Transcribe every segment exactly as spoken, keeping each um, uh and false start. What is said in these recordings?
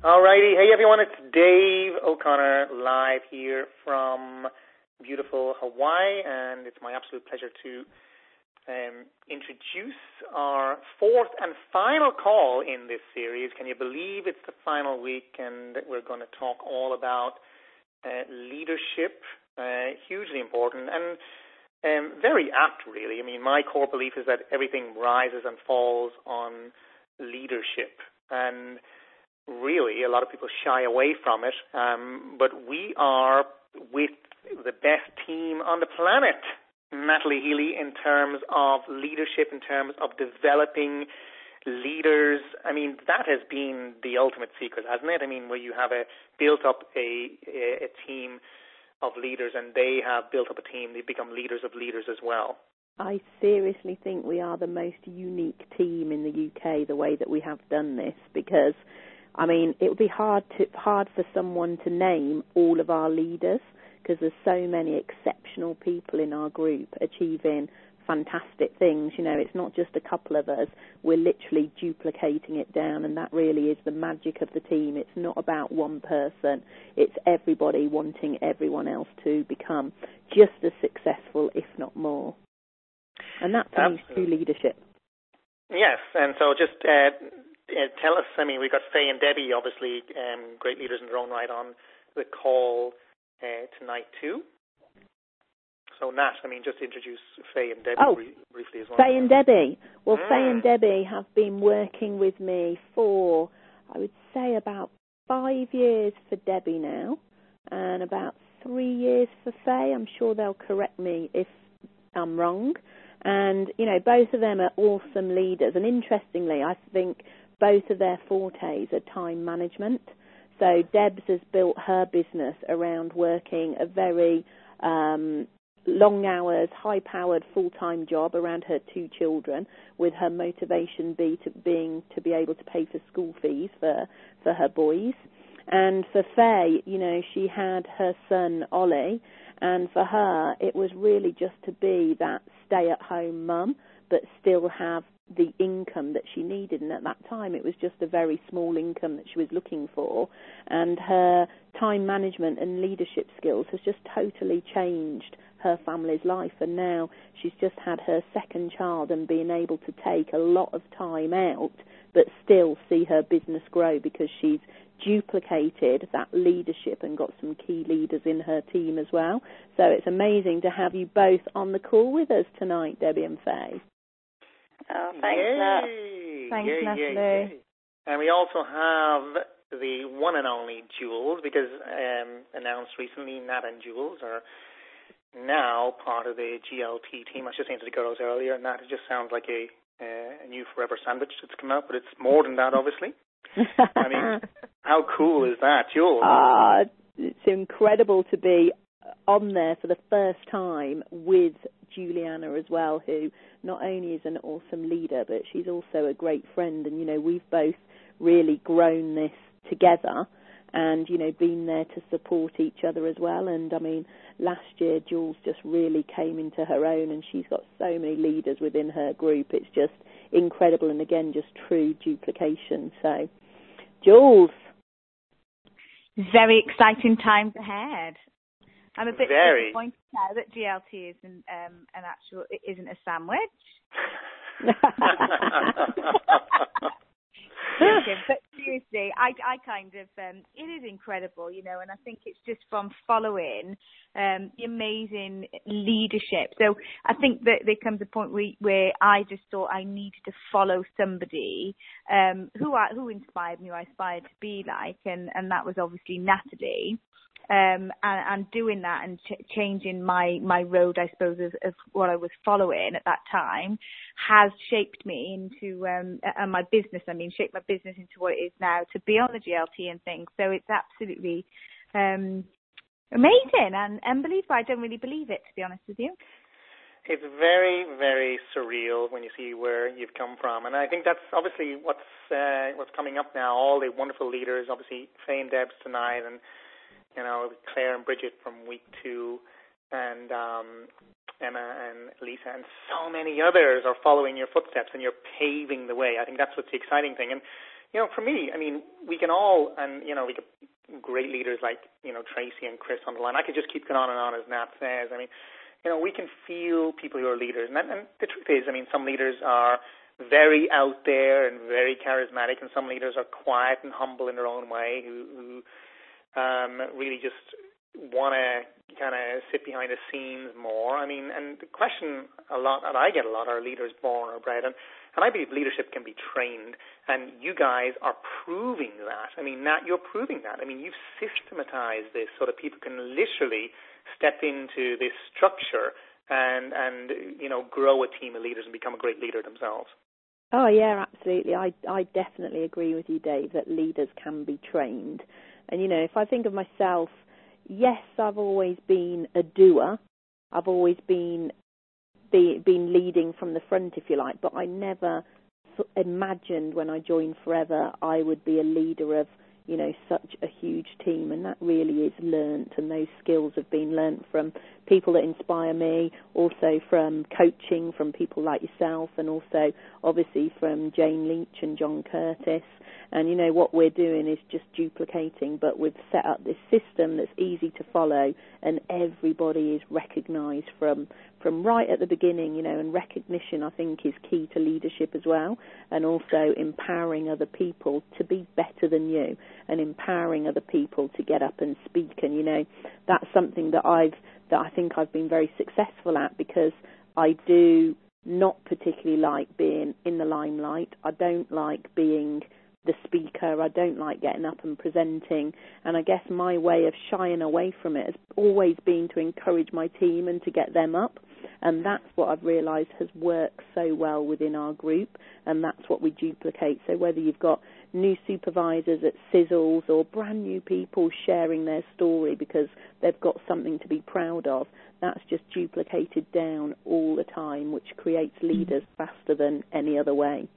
Alrighty, hey everyone, it's Dave O'Connor live here from beautiful Hawaii, and it's my absolute pleasure to um, introduce our fourth and final call in this series. Can you believe it's the final week, and we're going to talk all about uh, leadership, uh, hugely important, and um, very apt, really. I mean, my core belief is that everything rises and falls on leadership, and really, a lot of people shy away from it, um, but we are with the best team on the planet, Natalie Healy, in terms of leadership, in terms of developing leaders. I mean, that has been the ultimate secret, hasn't it? I mean, where you have a built up a, a, a team of leaders, and they have built up a team, they've become leaders of leaders as well. I seriously think we are the most unique team in the U K, the way that we have done this, because I mean, it would be hard to hard for someone to name all of our leaders, because there's so many exceptional people in our group achieving fantastic things. You know, it's not just a couple of us. We're literally duplicating it down, and that really is the magic of the team. It's not about one person. It's everybody wanting everyone else to become just as successful, if not more. And that for me is true leadership. Yes, and so just uh, uh, tell us, I mean, we've got Faye and Debbie, obviously, um, great leaders in their own right, on the call uh, tonight too. So, Nat, I mean, just introduce Faye and Debbie oh, br- briefly as well. Faye and Debbie. Well, mm. Faye and Debbie have been working with me for, I would say, about five years for Debbie now, and about three years for Faye. I'm sure they'll correct me if I'm wrong. And, you know, both of them are awesome leaders. And interestingly, I think both of their fortes are time management. So Debs has built her business around working a very um, long hours, high-powered full-time job around her two children, with her motivation be to, being to be able to pay for school fees for, for her boys. And for Faye, you know, she had her son, Ollie, and for her, it was really just to be that stay-at-home mum, but still have the income that she needed. And at that time, it was just a very small income that she was looking for. And her time management and leadership skills has just totally changed her family's life. And now she's just had her second child and being able to take a lot of time out, but still see her business grow, because she's duplicated that leadership and got some key leaders in her team as well. So it's amazing to have you both on the call with us tonight, Debbie and Faye. Oh, thanks, yay. Nat. Thanks, yay, Natalie. Yay, yay. And we also have the one and only Jules, because um, announced recently, Nat and Jules are now part of the G L T team. I was just saying to the girls earlier, Nat, it just sounds like a, uh, a new Forever sandwich that's come out, but it's more than that, obviously. I mean, how cool is that, Jules? Ah, it's incredible to be on there for the first time with Juliana as well, who not only is an awesome leader, but she's also a great friend. And, you know, we've both really grown this together and, you know, been there to support each other as well. And, I mean, last year Jules just really came into her own, and she's got so many leaders within her group. It's just incredible, and, again, just true duplication. So, Jules. Very exciting times ahead. I'm a bit Very. disappointed now that G L T isn't um, an actual, it isn't a sandwich. But seriously, I, I kind of, um, it is incredible, you know, and I think it's just from following um, the amazing leadership. So I think that there comes a point where, where I just thought I needed to follow somebody um, who I, who inspired me, who I aspired to be like, and, and that was obviously Natalie. Um, and, and doing that and ch- changing my, my road, I suppose, of, of what I was following at that time has shaped me into, um, and my business, I mean, shaped my business into what it is now, to be on the G L T and things. So it's absolutely um, amazing and unbelievable. I don't really believe it, to be honest with you. It's very, very surreal when you see where you've come from. And I think that's obviously what's uh, what's coming up now. All the wonderful leaders, obviously Faye and Debs tonight, and you know, Claire and Bridget from week two, and um, Emma and Lisa, and so many others are following your footsteps, and you're paving the way. I think that's what's the exciting thing. And you know, for me, I mean, we can all, and, you know, we could, great leaders like, you know, Tracy and Chris on the line. I could just keep going on and on, as Nat says. I mean, you know, we can feel people who are leaders. And, and the truth is, I mean, some leaders are very out there and very charismatic, and some leaders are quiet and humble in their own way, who, who um, really just want to kind of sit behind the scenes more. I mean, and the question a lot, and I get a lot, are leaders born or bred? And, and I believe leadership can be trained, and you guys are proving that. I mean, Nat, you're proving that. I mean, you've systematized this so that people can literally step into this structure and, and you know, grow a team of leaders and become a great leader themselves. Oh, yeah, absolutely. I, I definitely agree with you, Dave, that leaders can be trained. And, you know, if I think of myself, yes, I've always been a doer. I've always been be, been leading from the front, if you like, but I never imagined when I joined Forever I would be a leader of, you know, such a huge team, and that really is learnt, and those skills have been learnt from people that inspire me, also from coaching from people like yourself, and also obviously from Jane Leach and John Curtis. And, you know, what we're doing is just duplicating, but we've set up this system that's easy to follow, and everybody is recognised from from right at the beginning, you know, and recognition, I think, is key to leadership as well, and also empowering other people to be better than you, and empowering other people to get up and speak. And, you know, that's something that I've that I think I've been very successful at, because I do not particularly like being in the limelight. I don't like being the speaker. I don't like getting up and presenting, and I guess my way of shying away from it has always been to encourage my team and to get them up, and that's what I've realised has worked so well within our group, and that's what we duplicate. So whether you've got new supervisors at Sizzles or brand new people sharing their story because they've got something to be proud of, that's just duplicated down all the time, which creates leaders faster than any other way.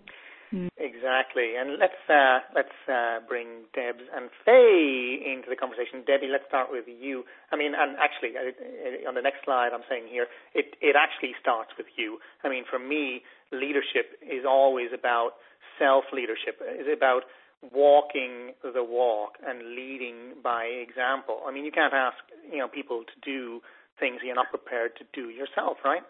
Exactly, and let's uh, let's uh, bring Debs and Faye into the conversation. Debbie, let's start with you. I mean, and actually, uh, on the next slide, I'm saying here, it it actually starts with you. I mean, for me, leadership is always about self-leadership. It's about walking the walk and leading by example. I mean, you can't ask you know people to do things you're not prepared to do yourself, right?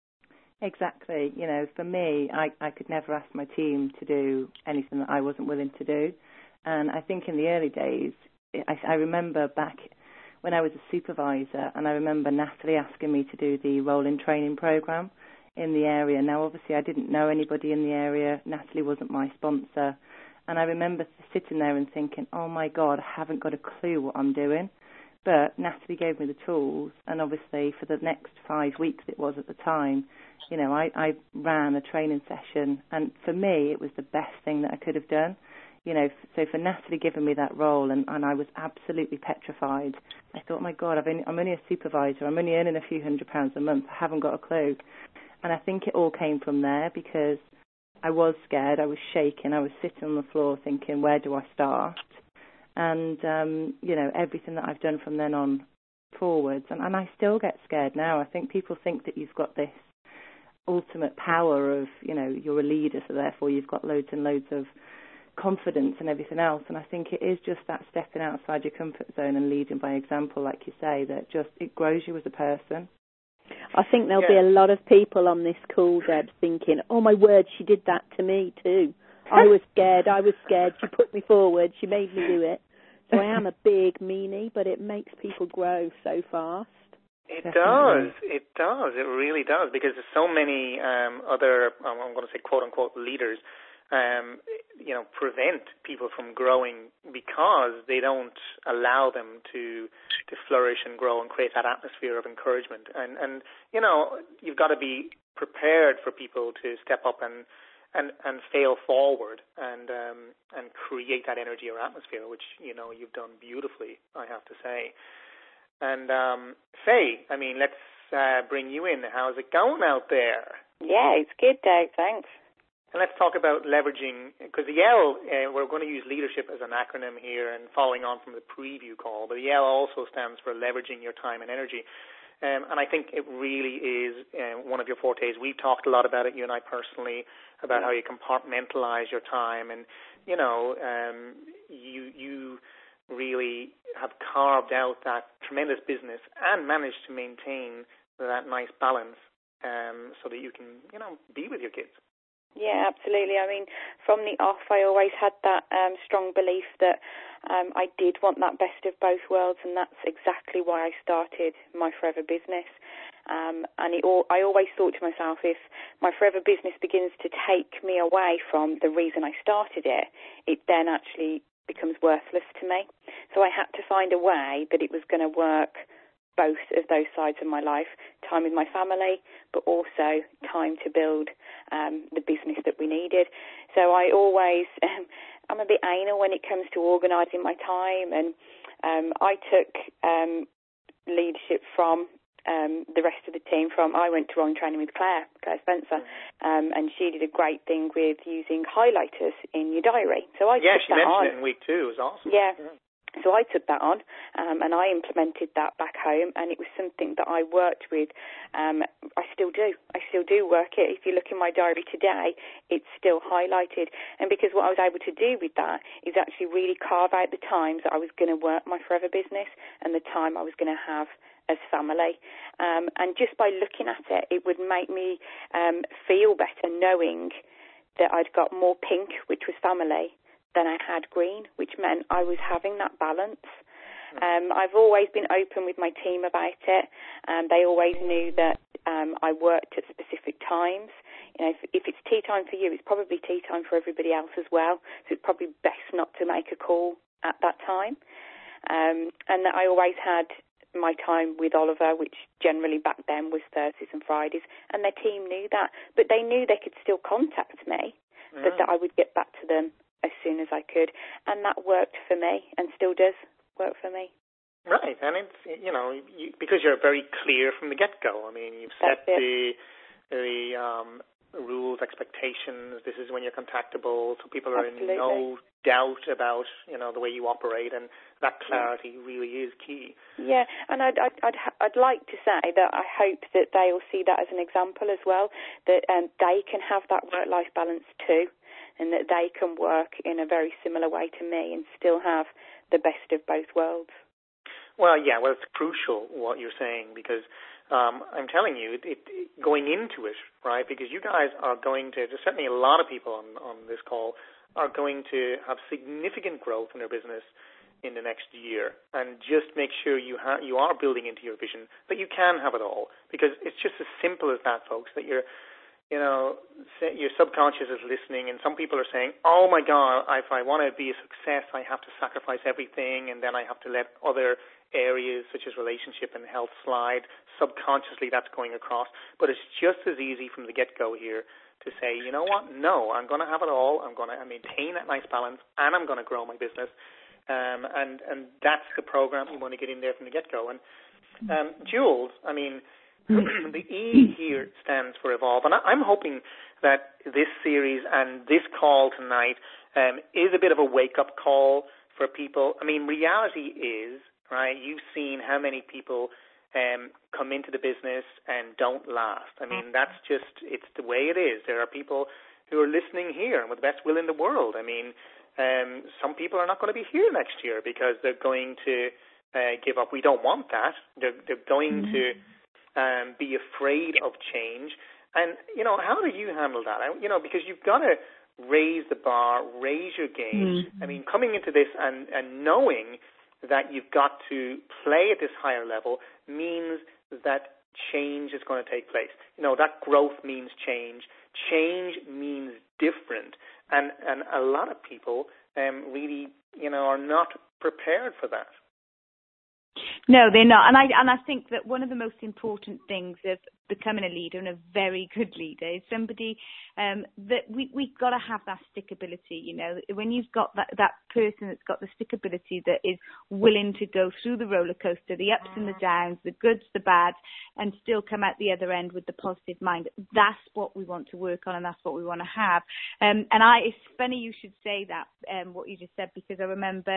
Exactly. You know, for me, I, I could never ask my team to do anything that I wasn't willing to do. And I think in the early days, I, I remember back when I was a supervisor, and I remember Natalie asking me to do the rolling training program in the area. Now, obviously, I didn't know anybody in the area. Natalie wasn't my sponsor. And I remember sitting there and thinking, oh, my God, I haven't got a clue what I'm doing. But Natalie gave me the tools, and obviously for the next five weeks it was at the time, you know, I, I ran a training session, and for me it was the best thing that I could have done. You know, so for Natalie giving me that role, and, and I was absolutely petrified. I thought, my God, I've only, I'm only a supervisor. I'm only earning a few hundred pounds a month. I haven't got a clue. And I think it all came from there, because I was scared. I was shaking. I was sitting on the floor thinking, where do I start? And, um, you know, everything that I've done from then on forwards, and, and I still get scared now. I think people think that you've got this ultimate power of, you know, you're a leader, so therefore you've got loads and loads of confidence and everything else. And I think it is just that stepping outside your comfort zone and leading by example, like you say, that just, it grows you as a person. I think there'll yeah. be a lot of people on this call, Deb, thinking, oh, my word, she did that to me too. I was scared, I was scared, she put me forward, she made me do it. So I am a big meanie, but it makes people grow so fast. It Definitely. does, it does, it really does, because there's so many um, other, um, I'm going to say quote-unquote leaders, um, you know, prevent people from growing because they don't allow them to to flourish and grow and create that atmosphere of encouragement. And, and you know, you've got to be prepared for people to step up and And, and fail forward and um, and create that energy or atmosphere, which, you know, you've done beautifully, I have to say. And um, Faye, I mean, let's uh, bring you in. How's it going out there? Yeah, it's good, Dave, thanks. And let's talk about leveraging, because the L, uh, we're going to use leadership as an acronym here and following on from the preview call, but the L also stands for leveraging your time and energy. Um, and I think it really is uh, one of your fortes. We've talked a lot about it, you and I personally. about how you compartmentalize your time, and you know, um, you you really have carved out that tremendous business and managed to maintain that nice balance, um, so that you can, you know, be with your kids. Yeah, absolutely. I mean, from the off, I always had that um, strong belief that um, I did want that best of both worlds, and that's exactly why I started my Forever business. Um, and it all, I always thought to myself, if my Forever business begins to take me away from the reason I started it, it then actually becomes worthless to me. So I had to find a way that it was going to work both of those sides of my life, time with my family, but also time to build um, the business that we needed. So I always, um, I'm a bit anal when it comes to organising my time, and um, I took um, leadership from um, the rest of the team. From I went to Rowing Training with Claire, Claire Spencer, um, and she did a great thing with using highlighters in your diary. So I yeah, took she that mentioned on. it in week two. It was awesome. Yeah. yeah. So I took that on, um, and I implemented that back home, and it was something that I worked with. Um, I still do. I still do work it. If you look in my diary today, it's still highlighted. And because what I was able to do with that is actually really carve out the times that I was going to work my Forever business and the time I was going to have as family. Um, and just by looking at it, it would make me um, feel better knowing that I'd got more pink, which was family, than I had green, which meant I was having that balance. Um, I've always been open with my team about it, and they always knew that um, I worked at specific times. You know, if, if it's tea time for you, it's probably tea time for everybody else as well, so it's probably best not to make a call at that time. Um, and that I always had my time with Oliver, which generally back then was Thursdays and Fridays, and their team knew that, but they knew they could still contact me, mm. but that I would get back to them as soon as I could, and that worked for me and still does work for me. Right, and it's, you know, you, because you're very clear from the get-go. I mean, you've set the the um, rules, expectations. This is when you're contactable, so people are Absolutely. in no doubt about, you know, the way you operate, and that clarity yeah. really is key. Yeah, and I'd, I'd I'd I'd like to say that I hope that they'll see that as an example as well, that um, they can have that work-life balance too, and that they can work in a very similar way to me and still have the best of both worlds. Well, yeah, well, it's crucial what you're saying, because um, I'm telling you, it, it, going into it, right, because you guys are going to, there's certainly a lot of people on, on this call are going to have significant growth in their business in the next year, and just make sure you ha- you are building into your vision that you can have it all, because it's just as simple as that, folks, that you're You know, your subconscious is listening, and some people are saying, oh, my God, if I want to be a success, I have to sacrifice everything, and then I have to let other areas such as relationship and health slide. Subconsciously, that's going across. But it's just as easy from the get-go here to say, you know what, no, I'm going to have it all. I'm going to maintain that nice balance, and I'm going to grow my business. Um, and, and that's the program you want to get in there from the get-go. And um, Jules, I mean, the E here stands for evolve, and I'm hoping that this series and this call tonight um, is a bit of a wake-up call for people. I mean, reality is, right, you've seen how many people um, come into the business and don't last. I mean, that's just, it's the way it is. There are people who are listening here and with the best will in the world. I mean, um, some people are not going to be here next year because they're going to uh, give up. We don't want that. They're, they're going mm-hmm. to... Um, be afraid of change. And, you know, how do you handle that? I, you know, because you've got to raise the bar, raise your game. Mm-hmm. I mean, coming into this and, and knowing that you've got to play at this higher level means that change is going to take place. You know, that growth means change. Change means different. And, and a lot of people um, really, you know, are not prepared for that. No, they're not. And I and I think that one of the most important things of becoming a leader, and a very good leader, is somebody um, that we, we've got to have that stickability, you know. When you've got that, that person that's got the stickability, that is willing to go through the roller coaster, the ups and the downs, the goods, the bads, and still come out the other end with the positive mind, that's what we want to work on, and that's what we want to have. Um, and I, it's funny you should say that, um, what you just said, because I remember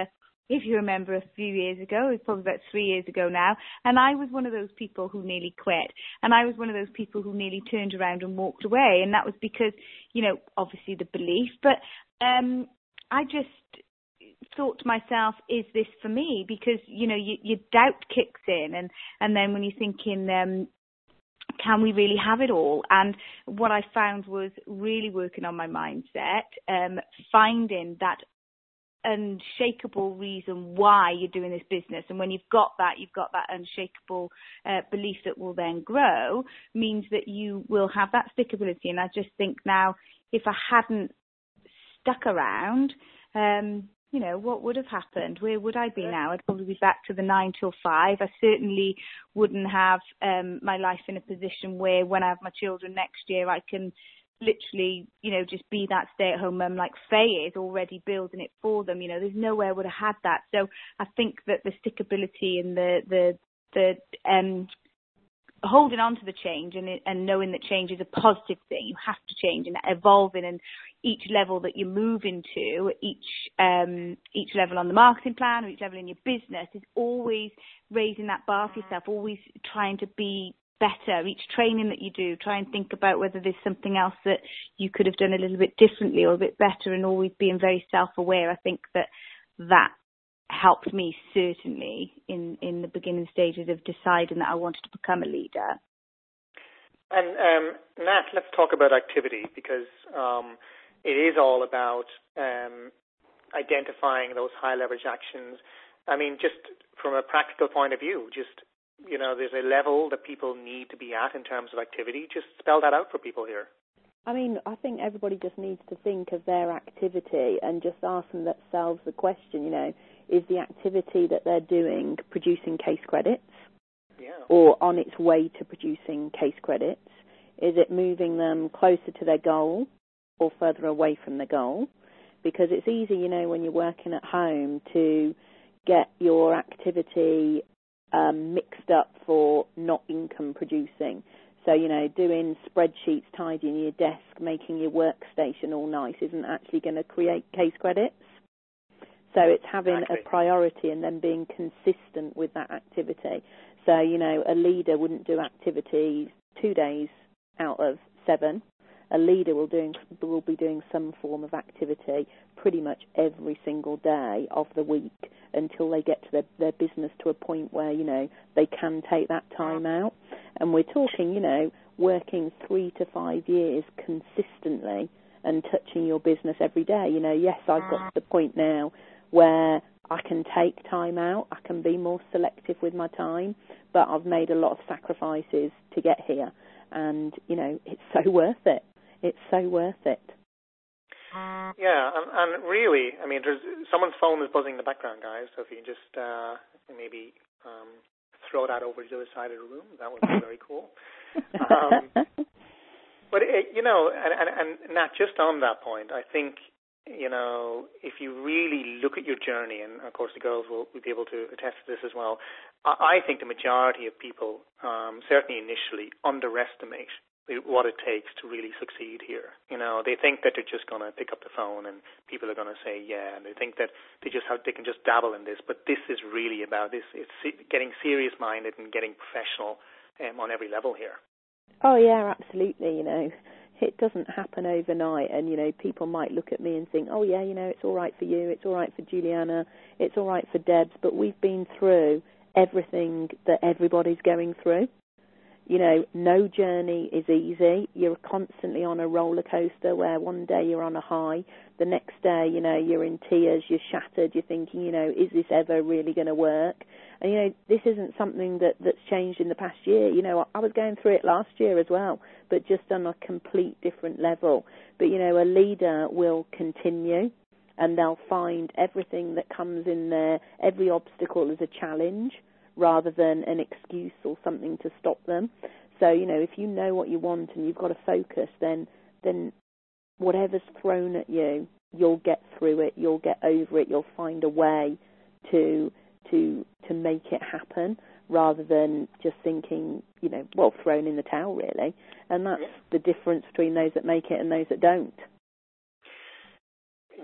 if you remember a few years ago, it was probably about three years ago now, and I was one of those people who nearly quit. And I was one of those people who nearly turned around and walked away. And that was because, you know, obviously the belief, but um, I just thought to myself, is this for me? Because, you know, you, your doubt kicks in, and, and then when you're thinking, um, can we really have it all? And what I found was really working on my mindset, um, finding that unshakable reason why you're doing this business. And when you've got that, you've got that unshakable uh, belief that will then grow, means that you will have that stickability. And I just think now, if I hadn't stuck around, um, you know, what would have happened? Where would I be now? I'd probably be back to the nine till five. I certainly wouldn't have um, my life in a position where when I have my children next year, I can literally, you know, just be that stay-at-home mum like Faye is, already building it for them. You know, there's no way I would have had that. So I think that the stickability and the the the um, holding on to the change and and knowing that change is a positive thing. You have to change and evolving, and each level that you move into, each um, each level on the marketing plan or each level in your business is always raising that bar for yourself, always trying to be better. Each training that you do, try and think about whether there's something else that you could have done a little bit differently or a bit better, and always being very self-aware. I think that that helped me certainly in, in the beginning stages of deciding that I wanted to become a leader. And um, Nat, let's talk about activity, because um, it is all about um, identifying those high leverage actions. I mean, just from a practical point of view, just, you know, there's a level that people need to be at in terms of activity. Just spell that out for people here. I mean, I think everybody just needs to think of their activity and just ask themselves the question, you know, is the activity that they're doing producing case credits? Yeah. Or on its way to producing case credits? Is it moving them closer to their goal or further away from the goal? Because it's easy, you know, when you're working at home to get your activity um, mixed up for not income producing. So, you know, doing spreadsheets, tidying your desk, making your workstation all nice isn't actually going to create case credits. So it's having exactly. a priority and then being consistent with that activity. So, you know, a leader wouldn't do activities two days out of seven. A leader will doing will be doing some form of activity pretty much every single day of the week until they get to their, their business to a point where, you know, they can take that time out. And we're talking, you know, working three to five years consistently and touching your business every day. You know, yes, I've got to the point now where I can take time out, I can be more selective with my time, but I've made a lot of sacrifices to get here. And, you know, it's so worth it. It's so worth it. Yeah, and, and really, I mean, there's someone's phone is buzzing in the background, guys, so if you can just uh, maybe um, throw that over to the other side of the room, that would be very cool. Um, but, it, you know, and, and, and Nat, just on that point, I think, you know, if you really look at your journey, and of course the girls will, will be able to attest to this as well, I, I think the majority of people, um, certainly initially, underestimate what it takes to really succeed here. You know, they think that they're just going to pick up the phone and people are going to say yeah, and they think that they just have, they can just dabble in this. But this is really about this. It's getting serious-minded and getting professional um, on every level here. Oh yeah, absolutely. You know, it doesn't happen overnight, and you know, people might look at me and think, oh yeah, you know, it's all right for you, it's all right for Juliana, it's all right for Debs, but we've been through everything that everybody's going through. You know, no journey is easy. You're constantly on a roller coaster where one day you're on a high, the next day, you know, you're in tears, you're shattered, you're thinking, you know, is this ever really going to work? And, you know, this isn't something that, that's changed in the past year. You know, I was going through it last year as well, but just on a complete different level. But, you know, a leader will continue and they'll find everything that comes in there, every obstacle is a challenge, rather than an excuse or something to stop them. So, you know, if you know what you want and you've got to focus, then then whatever's thrown at you, you'll get through it, you'll get over it, you'll find a way to to to make it happen, rather than just thinking, you know, well, thrown in the towel, really. And that's the difference between those that make it and those that don't.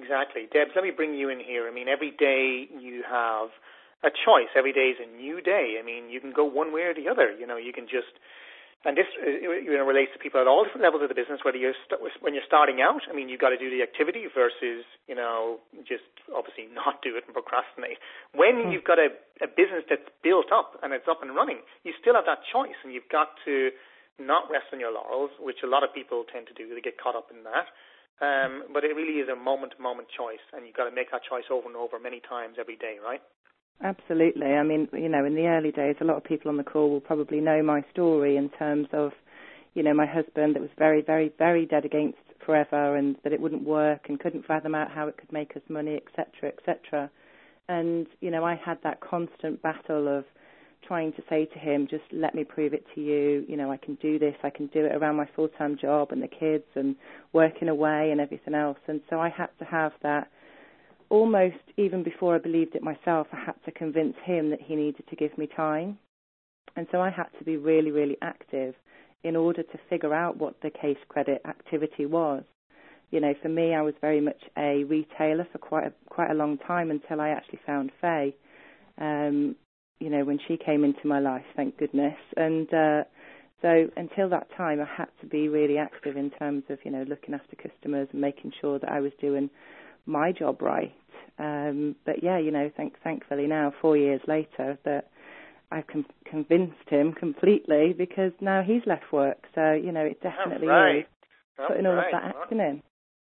exactly. Debs, let me bring you in here. I mean, every day you have a choice. Every day is a new day. I mean, you can go one way or the other. You know, you can just, and this you know, relates to people at all different levels of the business, whether you're st- when you're starting out, I mean, you've got to do the activity versus, you know, just obviously not do it and procrastinate. When mm. you've got a, a business that's built up and it's up and running, you still have that choice, and you've got to not rest on your laurels, which a lot of people tend to do. They get caught up in that. Um, but it really is a moment-to-moment choice, and you've got to make that choice over and over many times every day, right? Absolutely. I mean, you know, in the early days, a lot of people on the call will probably know my story in terms of, you know, my husband that was very, very, very dead against Forever, and that it wouldn't work and couldn't fathom out how it could make us money, et cetera, et cetera. And, you know, I had that constant battle of trying to say to him, just let me prove it to you, you know, I can do this, I can do it around my full-time job and the kids and working away and everything else. And so I had to have that, almost even before I believed it myself, I had to convince him that he needed to give me time. And so I had to be really, really active in order to figure out what the case credit activity was. You know, for me, I was very much a retailer for quite a, quite a long time until I actually found Faye. Um, you know, when she came into my life, thank goodness. And uh, so until that time, I had to be really active in terms of, you know, looking after customers and making sure that I was doing my job right. Um, but, yeah, you know, thank, thankfully now, four years later, that I've com- convinced him completely, because now he's left work. So, you know, it definitely right. is putting all right. of that action in.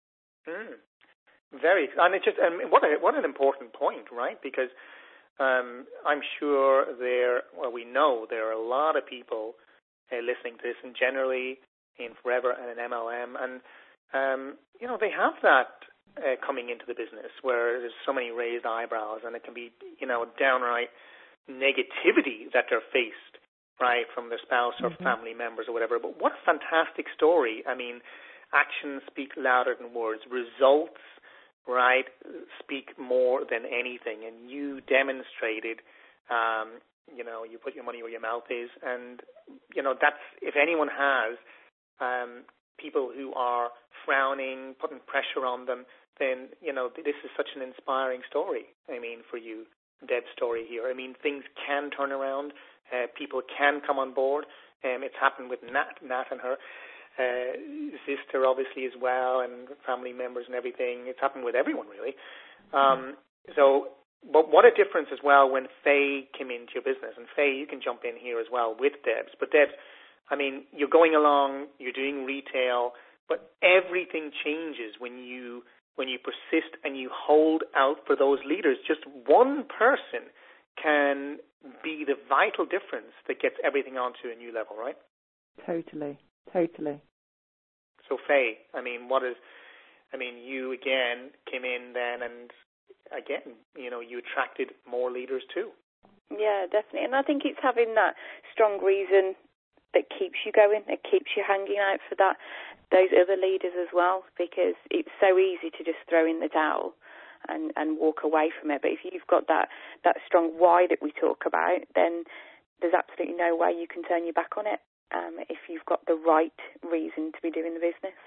Mm. Very. And it's just, um, what, a, what an important point, right? Because Um, I'm sure there, well, we know there are a lot of people uh, listening to this, and generally in Forever and in M L M, and, um, you know, they have that uh, coming into the business where there's so many raised eyebrows, and it can be, you know, downright negativity that they're faced, right, from their spouse or mm-hmm. family members or whatever. But what a fantastic story. I mean, actions speak louder than words. Results, right, speak more than anything. And you demonstrated, um, you know, you put your money where your mouth is. And, you know, that's, if anyone has um, people who are frowning, putting pressure on them, then, you know, this is such an inspiring story, I mean, for you, Deb's story here. I mean, things can turn around. Uh, people can come on board. Um, it's happened with Nat, Nat and her Uh, sister, obviously, as well, and family members and everything. It's happened with everyone, really. Um, so, but what a difference as well when Faye came into your business. And Faye, you can jump in here as well with Debs. But Debs, I mean, you're going along, you're doing retail, but everything changes when you when you persist and you hold out for those leaders. Just one person can be the vital difference that gets everything onto a new level, right? Totally. Totally. So, Faye, I mean, what is, I mean, you again came in then, and again, you know, you attracted more leaders too. Yeah, definitely. And I think it's having that strong reason that keeps you going, that keeps you hanging out for that, those other leaders as well, because it's so easy to just throw in the towel and, and walk away from it. But if you've got that, that strong why that we talk about, then there's absolutely no way you can turn your back on it. Um, if you've got the right reason to be doing the business.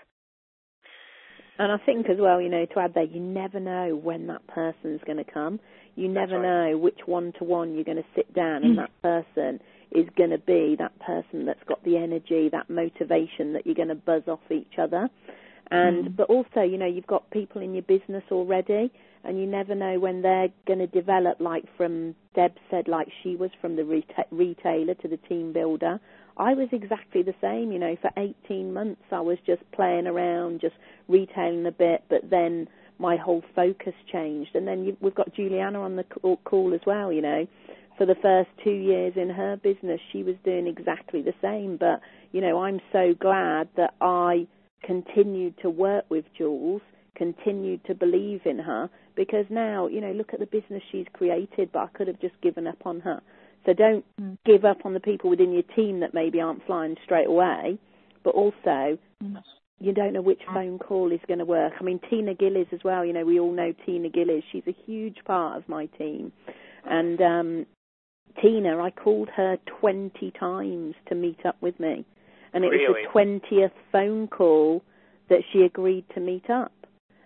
And I think as well, you know, to add there, you never know when that person's going to come. You never right. know which one-to-one you're going to sit down and that person is going to be that person that's got the energy, that motivation that you're going to buzz off each other. And mm. But also, you know, you've got people in your business already, and you never know when they're going to develop, like from Deb said, like she was from the reta- retailer to the team builder. I was exactly the same, you know, for eighteen months I was just playing around, just retailing a bit, but then my whole focus changed. And then you, we've got Juliana on the call as well, you know. For the first two years in her business, she was doing exactly the same. But, you know, I'm so glad that I continued to work with Jules, continued to believe in her, because now, you know, look at the business she's created, but I could have just given up on her. So don't mm. give up on the people within your team that maybe aren't flying straight away, but also mm. you don't know which phone call is going to work. I mean, Tina Gillies as well, you know, we all know Tina Gillies. She's a huge part of my team. And um, Tina, I called her twenty times to meet up with me. And it really? was the twentieth phone call that she agreed to meet up.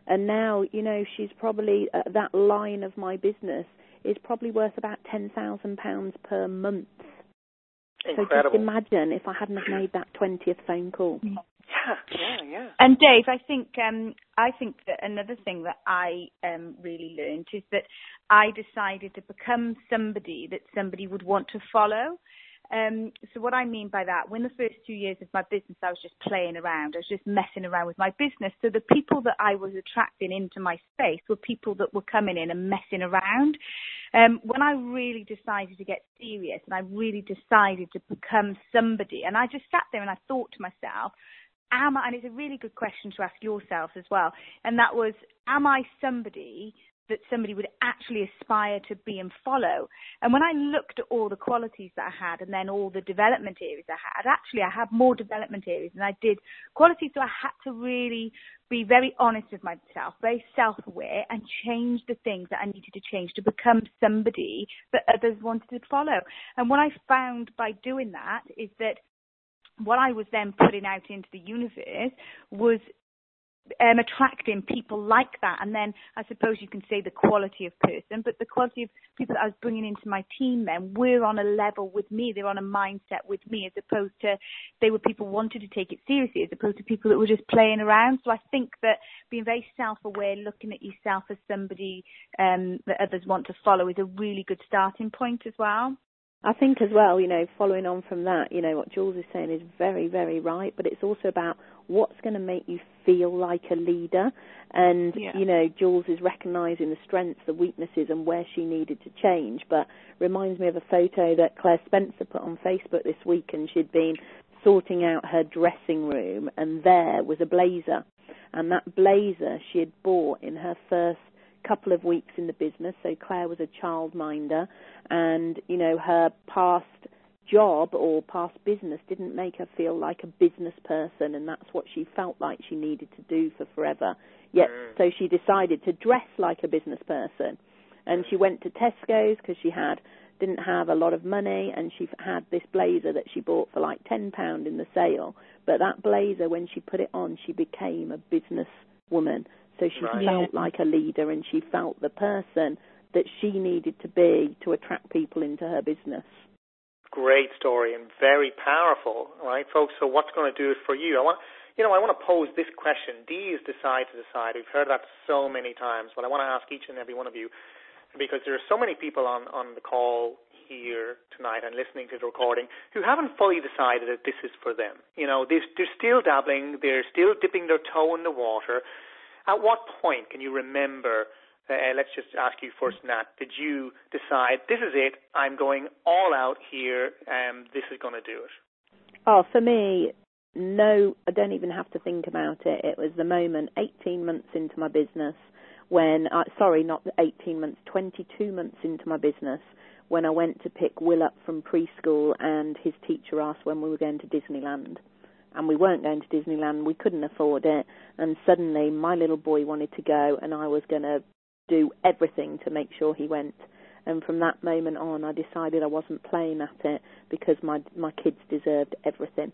And now, you know, she's probably, uh, that line of my business is probably worth about ten thousand pounds per month. Incredible. So just imagine if I hadn't have made that twentieth phone call. Yeah, yeah, yeah. And Dave, I think um, I think that another thing that I um, really learned is that I decided to become somebody that somebody would want to follow. Um, so what I mean by that, when the first two years of my business, I was just playing around. I was just messing around with my business. So the people that I was attracting into my space were people that were coming in and messing around. Um, when I really decided to get serious and I really decided to become somebody, and I just sat there and I thought to myself, am I, and it's a really good question to ask yourself as well, and that was, am I somebody that somebody would actually aspire to be and follow? And when I looked at all the qualities that I had and then all the development areas I had, actually I had more development areas than I did qualities, so I had to really be very honest with myself, very self-aware, and change the things that I needed to change to become somebody that others wanted to follow. And what I found by doing that is that what I was then putting out into the universe was Um, attracting people like that. And then I suppose you can say the quality of person, but the quality of people that I was bringing into my team then were on a level with me. They were on a mindset with me, as opposed to they were people who wanted to take it seriously, as opposed to people that were just playing around. So I think that being very self-aware, looking at yourself as somebody um, that others want to follow is a really good starting point as well. I think as well, you know, following on from that, you know, what Jules is saying is very, very right, but it's also about what's going to make you feel like a leader. And, yeah. you know, Jules is recognising the strengths, the weaknesses and where she needed to change, but reminds me of a photo that Claire Spencer put on Facebook this week, and she'd been sorting out her dressing room, and there was a blazer. And that blazer she had bought in her first couple of weeks in the business. So Claire was a childminder, and you know, her past job or past business didn't make her feel like a business person, and that's what she felt like she needed to do for forever. Yet so she decided to dress like a business person, and she went to Tesco's because she had didn't have a lot of money, and she had this blazer that she bought for like ten pounds in the sale. But that blazer, when she put it on, she became a business woman. So she right. felt like a leader, and she felt the person that she needed to be to attract people into her business. Great story and very powerful, right, folks? So what's going to do it for you? I want, you know, I want to pose this question. D is decide to decide. We've heard that so many times, but I want to ask each and every one of you, because there are so many people on, on the call here tonight and listening to the recording who haven't fully decided that this is for them. You know, they're, they're still dabbling. They're still dipping their toe in the water. At what point can you remember, uh, let's just ask you first, Nat, did you decide, this is it, I'm going all out here, and this is going to do it? Oh, for me, no, I don't even have to think about it. It was the moment, eighteen months into my business, when, uh, sorry, not eighteen months, twenty-two months into my business, when I went to pick Will up from preschool, and his teacher asked when we were going to Disneyland. And we weren't going to Disneyland, we couldn't afford it, and suddenly my little boy wanted to go, and I was going to do everything to make sure he went. And from that moment on, I decided I wasn't playing at it, because my my kids deserved everything.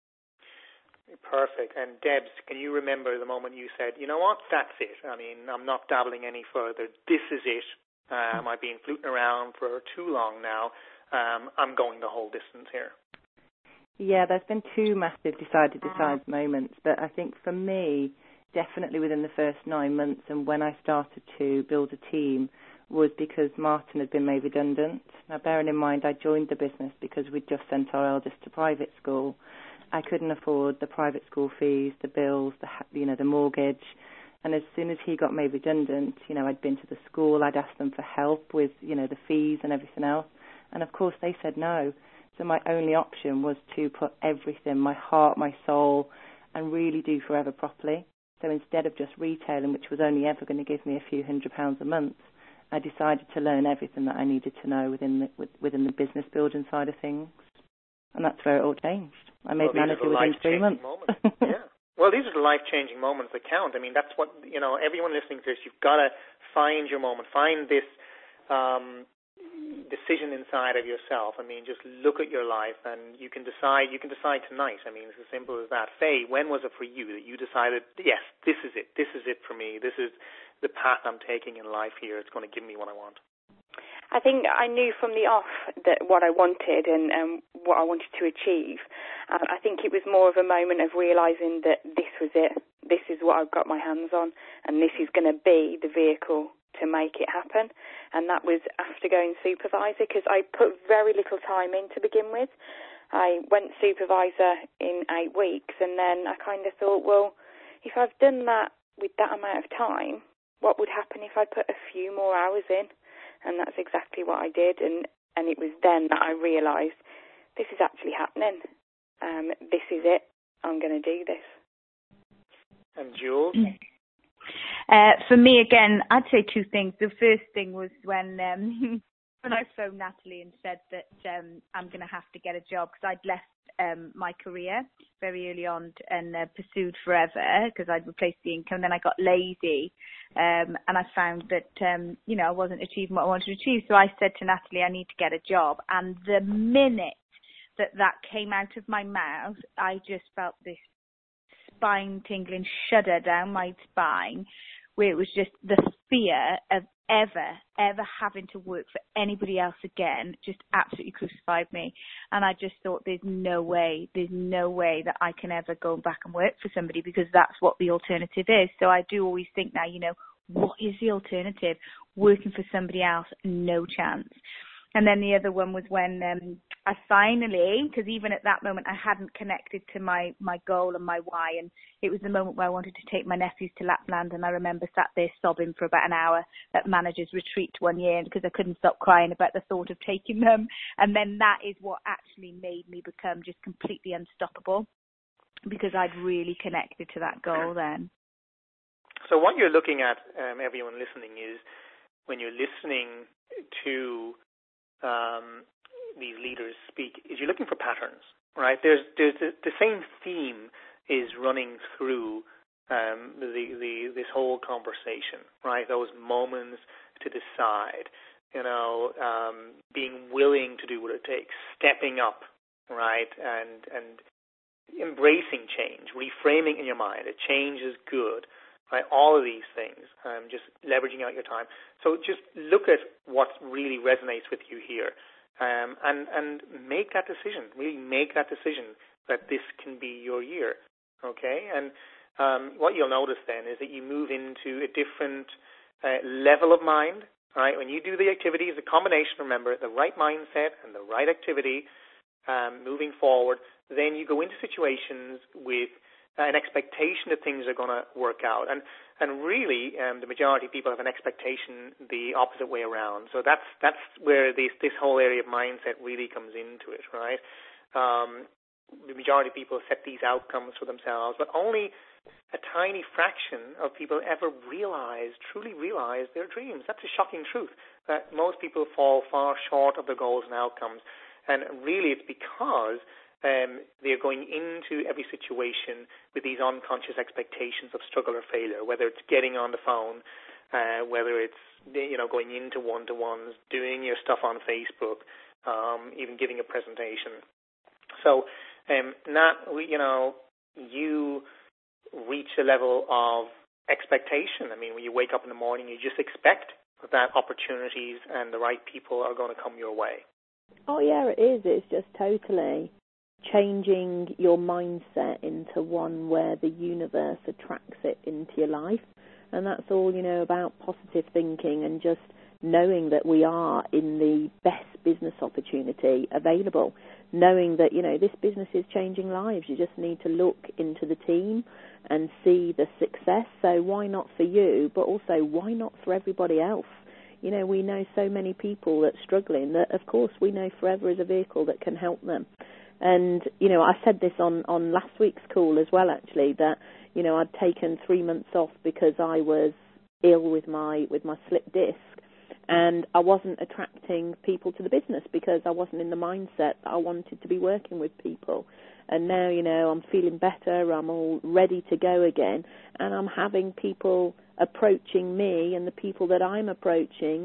Perfect. And Debs, can you remember the moment you said, you know what, that's it, I mean, I'm not dabbling any further, this is it, um, I've been fluting around for too long now, um, I'm going the whole distance here? Yeah, there's been two massive decide to decide moments, but I think for me, definitely within the first nine months and when I started to build a team was because Martin had been made redundant. Now, bearing in mind, I joined the business because we'd just sent our eldest to private school. I couldn't afford the private school fees, the bills, the you know the mortgage, and as soon as he got made redundant, you know, I'd been to the school, I'd asked them for help with you know the fees and everything else, and of course they said no. So my only option was to put everything, my heart, my soul, and really do Forever properly. So instead of just retailing, which was only ever going to give me a few hundred pounds a month, I decided to learn everything that I needed to know within the, within the business building side of things. And that's where it all changed. I made well, manager within three months. Yeah. Well, these are the life-changing moments that count. I mean, that's what, you know, everyone listening to this, you've got to find your moment, find this, um, decision inside of yourself. I mean, just look at your life, and you can decide. You can decide tonight. I mean, it's as simple as that. Faye, when was it for you that you decided, yes, this is it. This is it for me. This is the path I'm taking in life here. It's going to give me what I want. I think I knew from the off that what I wanted and, and what I wanted to achieve. Um, I think it was more of a moment of realising that this was it. This is what I've got my hands on, and this is going to be the vehicle to make it happen. And that was after going supervisor, because I put very little time in to begin with. I went supervisor in eight weeks, and then I kind of thought, well, if I've done that with that amount of time, what would happen if I put a few more hours in? And that's exactly what I did, and, and it was then that I realised this is actually happening. Um, this is it. I'm going to do this. And Jules? Uh, for me, again, I'd say two things. The first thing was when um, when I phoned Natalie and said that um, I'm going to have to get a job, because I'd left um, my career very early on and uh, pursued forever because I'd replaced the income. Then I got lazy um, and I found that, um, you know, I wasn't achieving what I wanted to achieve. So I said to Natalie, I need to get a job. And the minute that that came out of my mouth, I just felt this spine-tingling shudder down my spine, where it was just the fear of ever, ever having to work for anybody else again just absolutely crucified me. And I just thought, there's no way, there's no way that I can ever go back and work for somebody, because that's what the alternative is. So I do always think now, you know, what is the alternative? Working for somebody else, no chance. And then the other one was when um, I finally, because even at that moment I hadn't connected to my, my goal and my why, and it was the moment where I wanted to take my nephews to Lapland, and I remember sat there sobbing for about an hour at manager's retreat one year because I couldn't stop crying about the thought of taking them. And then that is what actually made me become just completely unstoppable, because I'd really connected to that goal then. So what you're looking at, um, everyone listening, is when you're listening to Um, these leaders speak, is you're looking for patterns, right? There's, there's the, the same theme is running through um, the, the this whole conversation, right? Those moments to decide, you know, um, being willing to do what it takes, stepping up, right, and and embracing change, reframing in your mind that change is good. Right, all of these things, um, just leveraging out your time. So just look at what really resonates with you here, um, and and make that decision. Really make that decision that this can be your year. Okay, and um, what you'll notice then is that you move into a different uh, level of mind. Right, when you do the activities, the combination. Remember, the right mindset and the right activity. Um, moving forward, then you go into situations with an expectation that things are going to work out. And and really, um, the majority of people have an expectation the opposite way around. So that's that's where this, this whole area of mindset really comes into it, right? Um, the majority of people set these outcomes for themselves, but only a tiny fraction of people ever realize, truly realize their dreams. That's a shocking truth, that most people fall far short of their goals and outcomes. And really it's because Um, they're going into every situation with these unconscious expectations of struggle or failure, whether it's getting on the phone, uh, whether it's, you know, going into one-to-ones, doing your stuff on Facebook, um, even giving a presentation. So, um, not, you know, you reach a level of expectation. I mean, when you wake up in the morning, you just expect that opportunities and the right people are going to come your way. Oh, yeah, it is. It's just totally changing your mindset into one where the universe attracts it into your life. And that's all, you know, about positive thinking and just knowing that we are in the best business opportunity available, knowing that, you know, this business is changing lives. You just need to look into the team and see the success. So why not for you, but also why not for everybody else? You know, we know so many people that are struggling that, of course, we know Forever is a vehicle that can help them. And, you know, I said this on, on last week's call as well, actually, that, you know, I'd taken three months off because I was ill with my with my slipped disc, and I wasn't attracting people to the business because I wasn't in the mindset that I wanted to be working with people. And now, you know, I'm feeling better, I'm all ready to go again, and I'm having people approaching me, and the people that I'm approaching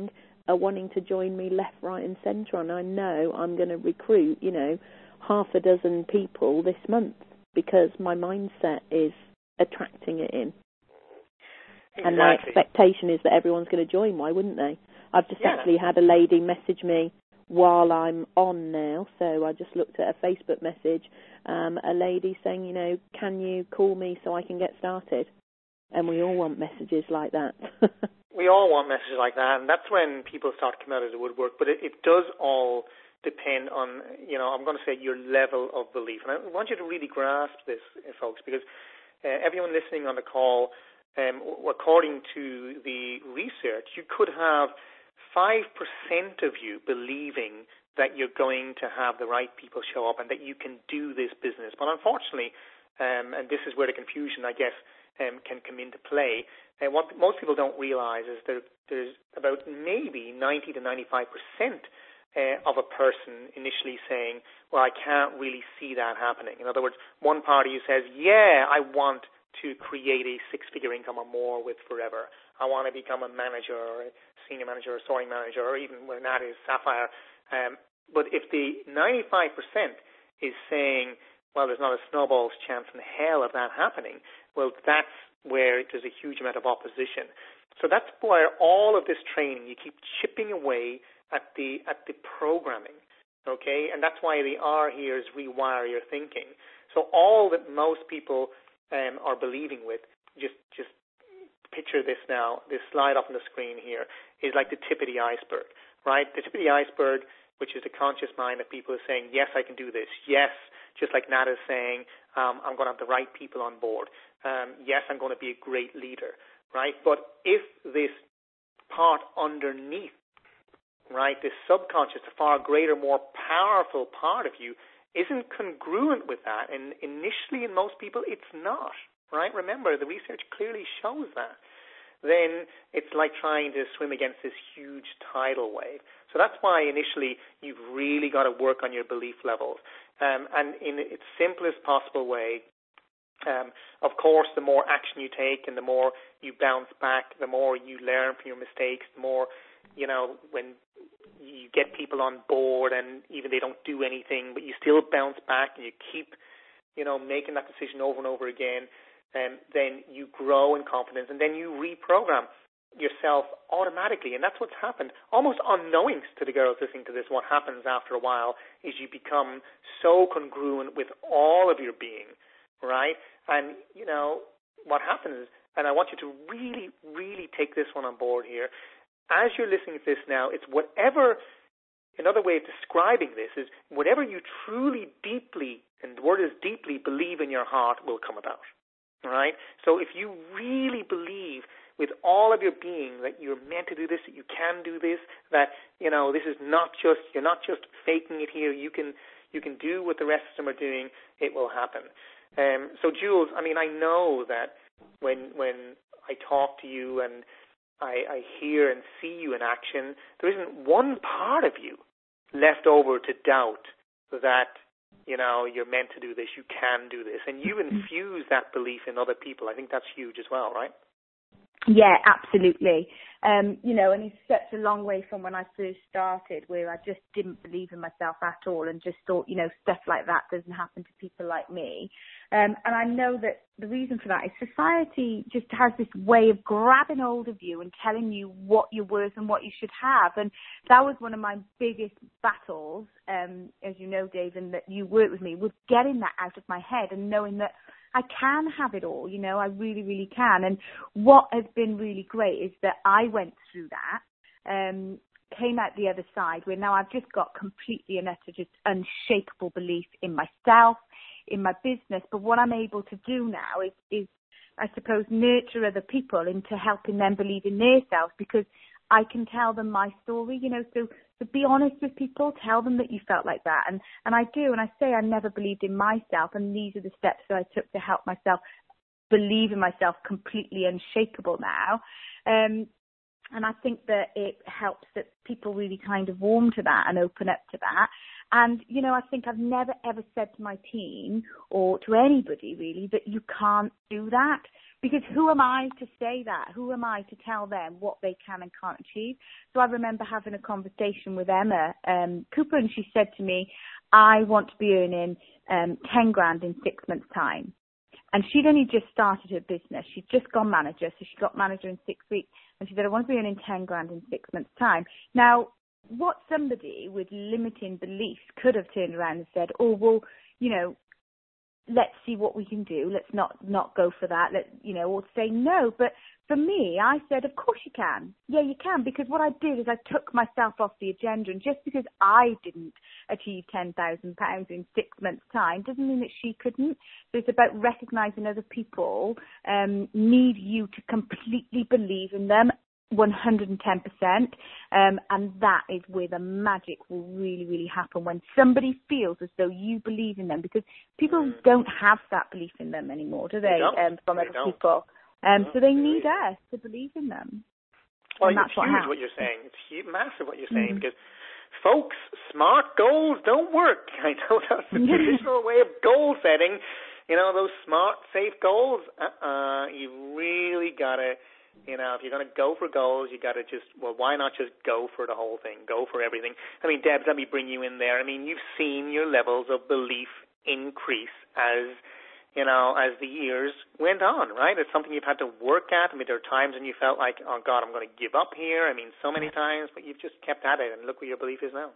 are wanting to join me left, right and centre, and I know I'm going to recruit, you know, half a dozen people this month because my mindset is attracting it in. Exactly. And my expectation is that everyone's going to join. Why wouldn't they? I've just yeah. actually had a lady message me while I'm on now, so I just looked at a Facebook message, um, a lady saying, you know, can you call me so I can get started? And we all want messages like that. We all want messages like that, and that's when people start to come out of the woodwork. But it, it does all depend on, you know, I'm going to say your level of belief. And I want you to really grasp this, folks, because uh, everyone listening on the call, um, according to the research, you could have five percent of you believing that you're going to have the right people show up and that you can do this business. But unfortunately, um, and this is where the confusion, I guess, um, can come into play, and what most people don't realize is that there's about maybe ninety to ninety-five percent uh, of a person initially saying, well, I can't really see that happening. In other words, one party who says, yeah, I want to create a six-figure income or more with Forever. I want to become a manager or a senior manager or a soaring manager or even where that is Sapphire. Um, but if the ninety-five percent is saying, well, there's not a snowball's chance in hell of that happening, well, that's where there's a huge amount of opposition. So that's where all of this training, you keep chipping away at the at the programming, okay? And that's why the R here is rewire your thinking. So all that most people um, are believing with, just just picture this now, this slide up on the screen here, is like the tip of the iceberg, right? The tip of the iceberg, which is the conscious mind of people are saying, yes, I can do this. Yes, just like Nat is saying, um, I'm going to have the right people on board. Um, yes, I'm going to be a great leader, right? But if this part underneath, right, this subconscious, the far greater, more powerful part of you, isn't congruent with that, and initially in most people it's not, right? Remember, the research clearly shows that. Then it's like trying to swim against this huge tidal wave. So that's why initially you've really got to work on your belief levels. Um, and in its simplest possible way, um, of course, the more action you take and the more you bounce back, the more you learn from your mistakes, the more, you know, when you get people on board and even they don't do anything, but you still bounce back and you keep, you know, making that decision over and over again, and then you grow in confidence, and then you reprogram yourself automatically. And that's what's happened. Almost unknowing to the girls listening to this, what happens after a while is you become so congruent with all of your being, right? And, you know, what happens, and I want you to really, really take this one on board here, as you're listening to this now, it's whatever, another way of describing this is whatever you truly deeply, and the word is deeply, believe in your heart will come about. Right? So if you really believe with all of your being that you're meant to do this, that you can do this, that, you know, this is not just, you're not just faking it here, you can you can do what the rest of them are doing, it will happen. Um, so Jules, I mean, I know that when when I talk to you and I, I hear and see you in action, there isn't one part of you left over to doubt that, you know, you're meant to do this, you can do this, and you infuse that belief in other people. I think that's huge as well, right? Yeah, absolutely. Um, you know, and it's such a long way from when I first started, where I just didn't believe in myself at all and just thought, you know, stuff like that doesn't happen to people like me. Um, and I know that the reason for that is society just has this way of grabbing hold of you and telling you what you're worth and what you should have. And that was one of my biggest battles, um, as you know, Dave, and that you worked with me, was getting that out of my head and knowing that I can have it all, you know, I really, really can. And what has been really great is that I went through that, um, came out the other side, where now I've just got completely and utter just unshakable belief in myself, in my business. But what I'm able to do now is, is I suppose, nurture other people into helping them believe in themselves, because I can tell them my story, you know, so So be honest with people, tell them that you felt like that. And, and I do, and I say I never believed in myself, and these are the steps that I took to help myself believe in myself completely unshakable now. Um, and I think that it helps that people really kind of warm to that and open up to that. And, you know, I think I've never, ever said to my team or to anybody really that you can't do that. Because who am I to say that? Who am I to tell them what they can and can't achieve? So I remember having a conversation with Emma um, Cooper, and she said to me, I want to be earning um, ten grand in six months' time. And she'd only just started her business. She'd just gone manager, so she got manager in six weeks. And she said, I want to be earning ten grand in six months' time. Now, what somebody with limiting beliefs could have turned around and said, oh, well, you know, let's see what we can do. Let's not, not go for that. Let, you know, or say no. But for me, I said, of course you can. Yeah, you can. Because what I did is I took myself off the agenda. And just because I didn't achieve ten thousand pounds in six months' time doesn't mean that she couldn't. So it's about recognising other people um, need you to completely believe in them. one hundred ten percent, um, and that is where the magic will really, really happen, when somebody feels as though you believe in them, because people mm. don't have that belief in them anymore, do they, they um, from they other don't. people? Um, no, so they really. need us to believe in them. Well, and it's that's what huge happens. what you're saying. It's huge, massive what you're saying, mm. because, folks, smart goals don't work. I know that's the traditional way of goal setting. You know, those smart, safe goals, uh-uh, you really got to, you know, if you're going to go for goals, you got to just, well, why not just go for the whole thing, go for everything? I mean, Deb, let me bring you in there. I mean, you've seen your levels of belief increase as, you know, as the years went on, right? It's something you've had to work at. I mean, there are times when you felt like, oh, God, I'm going to give up here. I mean, so many times, but you've just kept at it, and look where your belief is now.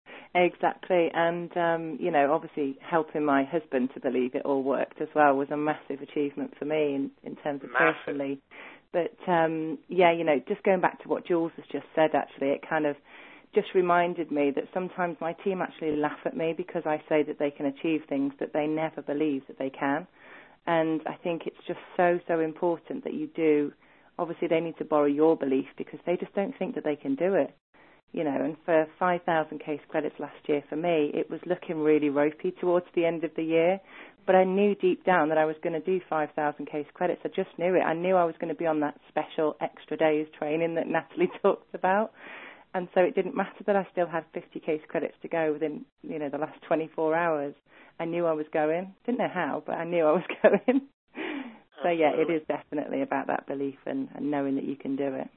Exactly, and um, you know, obviously helping my husband to believe it all worked as well was a massive achievement for me in, in terms of massive. personally. But um, yeah, you know, just going back to what Jules has just said, actually, it kind of just reminded me that sometimes my team actually laugh at me because I say that they can achieve things that they never believe that they can. And I think it's just so, so important that you do. Obviously, they need to borrow your belief because they just don't think that they can do it. You know, and for five thousand case credits last year for me, it was looking really ropey towards the end of the year. But I knew deep down that I was going to do five thousand case credits. I just knew it. I knew I was going to be on that special extra days training that Natalie talked about. And so it didn't matter that I still had fifty case credits to go within, you know, the last twenty-four hours. I knew I was going. Didn't know how, but I knew I was going. So, yeah, it is definitely about that belief and, and knowing that you can do it.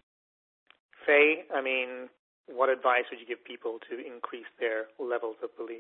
Faye, I mean, what advice would you give people to increase their levels of belief?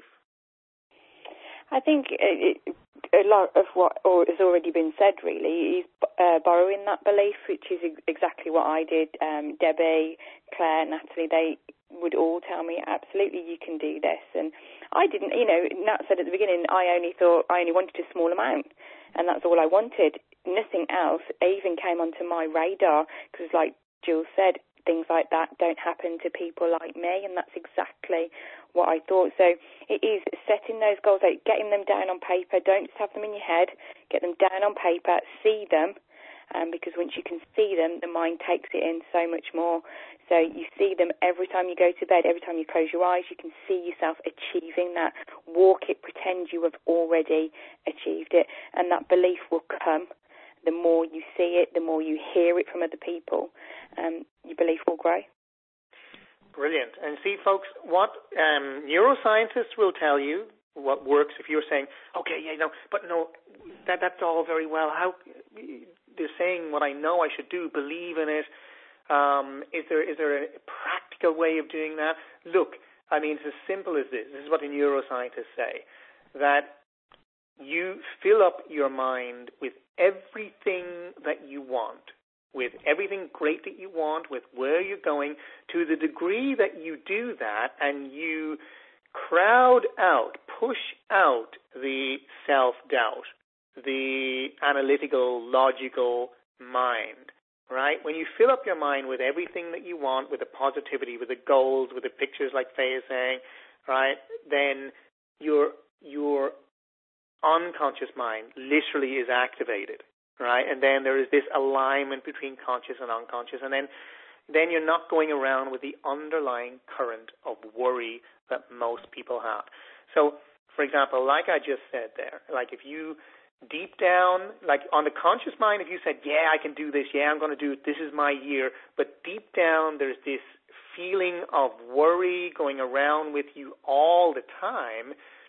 I think it, it, a lot of what has already been said, really, is uh, borrowing that belief, which is exactly what I did. Um, Debbie, Claire, Natalie, they would all tell me, absolutely, you can do this. And I didn't, you know, Nat said at the beginning, I only thought, I only wanted a small amount, and that's all I wanted. Nothing else even came onto my radar, because like Jules said, things like that don't happen to people like me, and that's exactly what I thought. So it is setting those goals out, getting them down on paper. Don't just have them in your head. Get them down on paper, see them, um, because once you can see them, the mind takes it in so much more. So you see them every time you go to bed, every time you close your eyes, you can see yourself achieving that. Walk it, pretend you have already achieved it, and that belief will come. The more you see it, the more you hear it from other people, um, your belief will grow. Brilliant. And see, folks, what um, neuroscientists will tell you, what works, if you're saying, okay, yeah, no, but no, that that's all very well. How they're saying what I know I should do, believe in it. Um, is there is there a practical way of doing that? Look, I mean, it's as simple as this. This is what the neuroscientists say, that you fill up your mind with everything that you want, with everything great that you want, with where you're going, to the degree that you do that and you crowd out, push out the self-doubt, the analytical, logical mind, right? When you fill up your mind with everything that you want, with the positivity, with the goals, with the pictures like Faye is saying, right, then your your unconscious mind literally is activated, right? And then there is this alignment between conscious and unconscious, and then then you're not going around with the underlying current of worry that most people have. So, for example, like I just said there, like if you deep down, like on the conscious mind, if you said, yeah, I can do this, yeah, I'm going to do it, this is my year, but deep down there's this feeling of worry going around with you all the time,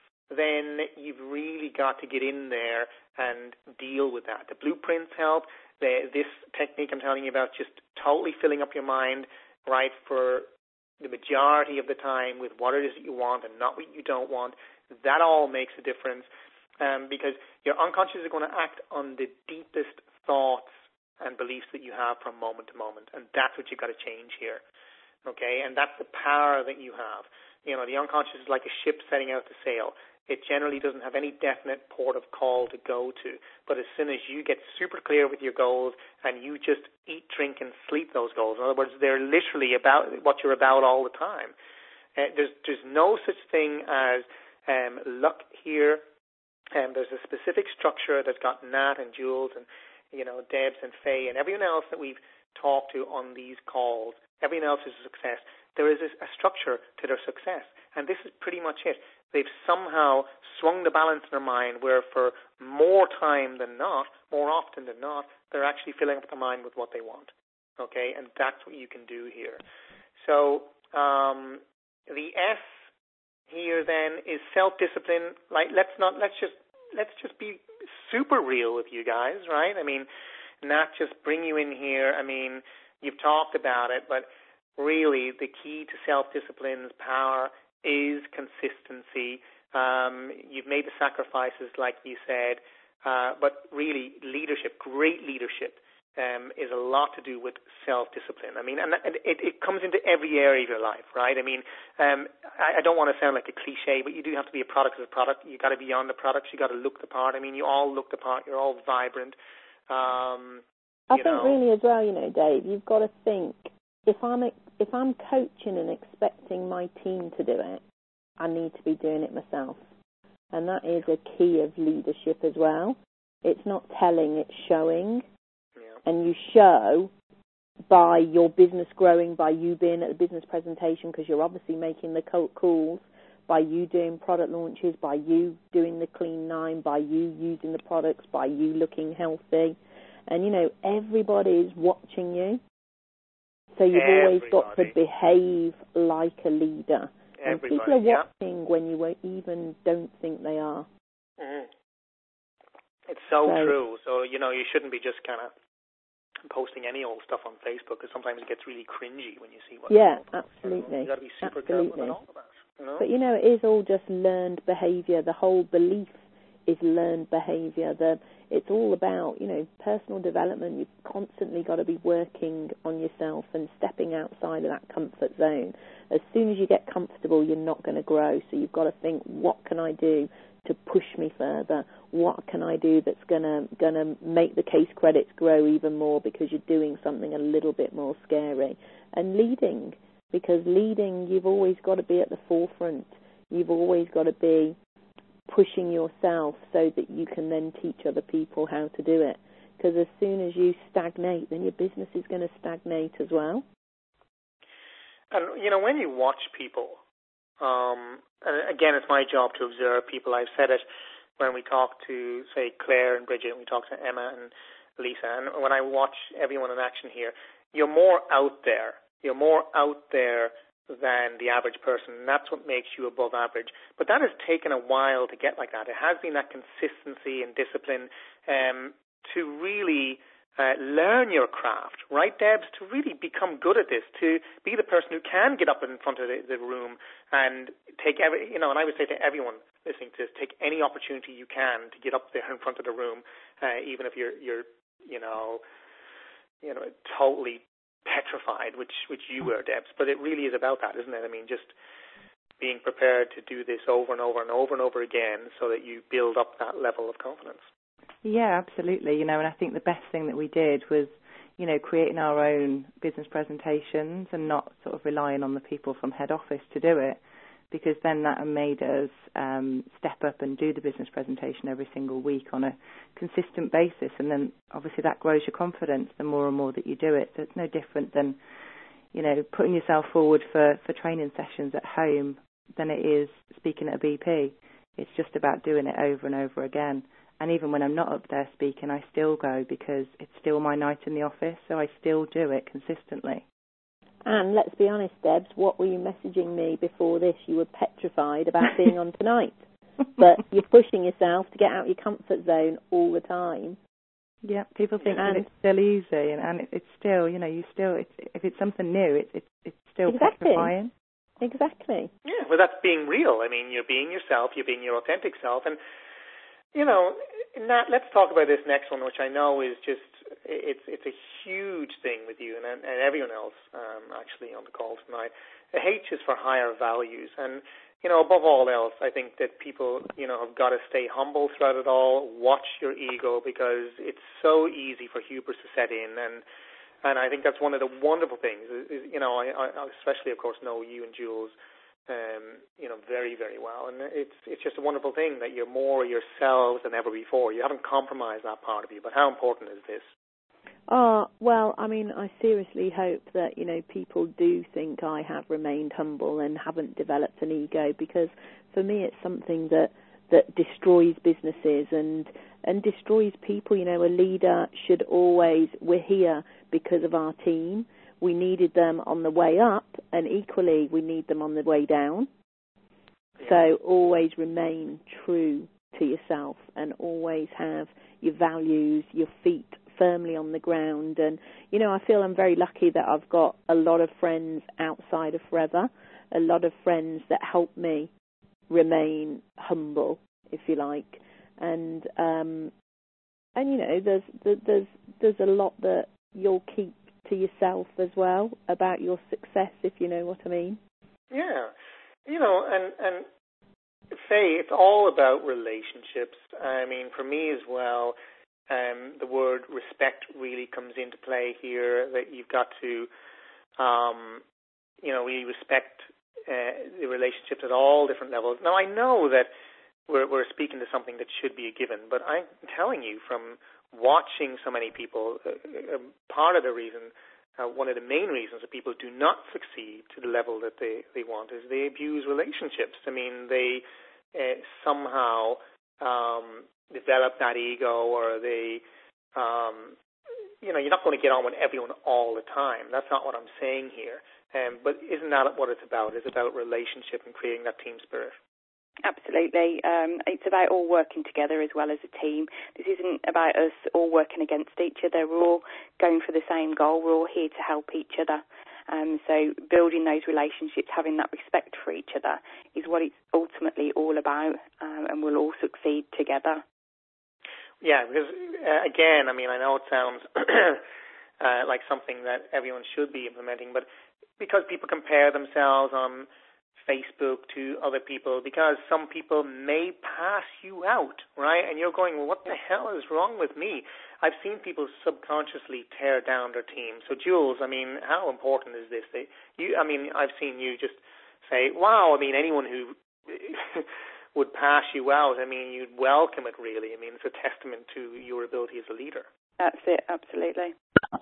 then you've really got to get in there and deal with that. The blueprints help. The, this technique I'm telling you about, just totally filling up your mind, right, for the majority of the time with what it is that you want and not what you don't want, that all makes a difference, um, because your unconscious is going to act on the deepest thoughts and beliefs that you have from moment to moment, and that's what you've got to change here, okay? And that's the power that you have. You know, the unconscious is like a ship setting out to sail. It generally doesn't have any definite port of call to go to, but as soon as you get super clear with your goals and you just eat, drink, and sleep those goals, in other words, they're literally about what you're about all the time. Uh, there's there's no such thing as um, luck here. Um, there's a specific structure that's got Nat and Jules and, you know, Debs and Faye and everyone else that we've talked to on these calls. Everyone else is a success. There is a, a structure to their success, and this is pretty much it. They've somehow swung the balance in their mind where for more time than not, more often than not, they're actually filling up their mind with what they want, okay? And that's what you can do here. So um, the S here then is self-discipline. Like, let's not, let's just, let's just be super real with you guys, right? I mean, not just bring you in here. I mean, you've talked about it, but really the key to self-discipline's power is consistency. Um, you've made the sacrifices, like you said, uh, but really leadership, great leadership, Um, is a lot to do with self-discipline. I mean, and it, it comes into every area of your life, right? I mean, um, I, I don't want to sound like a cliche, but you do have to be a product of the product. You got to be on the products. You got to look the part. I mean, you all look the part. You're all vibrant. Um, I you think know. really as well, you know, Dave, you've got to think if I'm if I'm coaching and expecting my team to do it, I need to be doing it myself, and that is a key of leadership as well. It's not telling; it's showing. And you show by your business growing, by you being at the business presentation, because you're obviously making the calls, by you doing product launches, by you doing the Clean Nine, by you using the products, by you looking healthy. And, you know, everybody's watching you. So you've Everybody. always got to behave like a leader. Everybody, and people are watching yeah. when you even don't think they are. Mm-hmm. It's so, so true. So, you know, you shouldn't be just kind of posting any old stuff on Facebook, because sometimes it gets really cringy when you see what. Yeah, absolutely. You got to be super absolutely. careful about all of that. You know? But you know, it is all just learned behaviour. The whole belief is learned behaviour. The it's all about, you know, personal development. You've constantly got to be working on yourself and stepping outside of that comfort zone. As soon as you get comfortable, you're not going to grow. So you've got to think, what can I do to push me further? What can I do that's gonna gonna make the case credits grow even more, because you're doing something a little bit more scary? And leading, because leading, you've always got to be at the forefront. You've always got to be pushing yourself so that you can then teach other people how to do it. Because as soon as you stagnate, then your business is going to stagnate as well. And, you know, when you watch people, um, and again, it's my job to observe people. I've said it when we talk to, say, Claire and Bridget, and we talk to Emma and Lisa, and when I watch everyone in action here, you're more out there. You're more out there than the average person, and that's what makes you above average. But that has taken a while to get like that. It has been that consistency and discipline um, to really uh, learn your craft, right, Debs, to really become good at this, to be the person who can get up in front of the, the room and take every, you know, and I would say to everyone listening to this, take any opportunity you can to get up there in front of the room, uh, even if you're, you're, you know, you know, totally petrified, which which you were, Debs, but it really is about that, isn't it? I mean, just being prepared to do this over and over and over and over again so that you build up that level of confidence. Yeah, absolutely. You know, and I think the best thing that we did was, you know, creating our own business presentations and not sort of relying on the people from head office to do it, because then that made us um, step up and do the business presentation every single week on a consistent basis. And then obviously that grows your confidence the more and more that you do it. So it's no different than, you know, putting yourself forward for, for training sessions at home than it is speaking at a B P. It's just about doing it over and over again. And even when I'm not up there speaking, I still go, because it's still my night in the office, so I still do it consistently. And let's be honest, Debs, what were you messaging me before this? You were petrified about being on Tonight. But you're pushing yourself to get out of your comfort zone all the time. Yeah, people think and that it's still easy, and, and it's still, you know, you still, it's, if it's something new, it's it's, it's still exactly. petrifying. Exactly. Yeah, well, that's being real. I mean, you're being yourself, you're being your authentic self, and, you know, Nat, let's talk about this next one, which I know is just, it's it's a huge thing with you and, and everyone else, um, actually, on the call tonight. The H is for higher values, and, you know, above all else, I think that people, you know, have got to stay humble throughout it all, watch your ego, because it's so easy for hubris to set in, and and I think that's one of the wonderful things. Is, is, you know, I, I especially, of course, know you and Jules, um, you know, very, very well, and it's it's just a wonderful thing that you're more yourselves than ever before. You haven't compromised that part of you, but how important is this? Oh, well, I mean, I seriously hope that, you know, people do think I have remained humble and haven't developed an ego, because for me it's something that, that destroys businesses and, and destroys people. You know, a leader should always, we're here because of our team. We needed them on the way up, and equally we need them on the way down. Yeah. So always remain true to yourself and always have your values, your feet firmly on the ground. And, you know, I feel I'm very lucky that I've got a lot of friends outside of Forever, a lot of friends that help me remain humble, if you like. And, um, and you know, there's, there's, there's a lot that you'll keep to yourself as well about your success, if you know what I mean. Yeah. You know, and, and Faye, it's all about relationships. I mean, for me as well, Um, the word respect really comes into play here, that you've got to, um, you know, we respect uh, the relationships at all different levels. Now, I know that we're, we're speaking to something that should be a given, but I'm telling you from watching so many people, uh, uh, part of the reason, uh, one of the main reasons that people do not succeed to the level that they, they want is they abuse relationships. I mean, they uh, somehow... Um, develop that ego, or they, um, you know, you're not going to get on with everyone all the time. That's not what I'm saying here. Um, but isn't that what it's about? It's about relationship and creating that team spirit. Absolutely. Um, it's about all working together as well as a team. This isn't about us all working against each other. We're all going for the same goal. We're all here to help each other. Um, so building those relationships, having that respect for each other is what it's ultimately all about, um, and we'll all succeed together. Yeah, because, uh, again, I mean, I know it sounds uh, like something that everyone should be implementing, but because people compare themselves on Facebook to other people, because some people may pass you out, right? And you're going, well, what the hell is wrong with me? I've seen people subconsciously tear down their team. So, Jules, I mean, how important is this? They, you, I mean, I've seen you just say, wow, I mean, anyone who would pass you out, I mean, you'd welcome it, really. I mean, it's a testament to your ability as a leader. That's it, absolutely.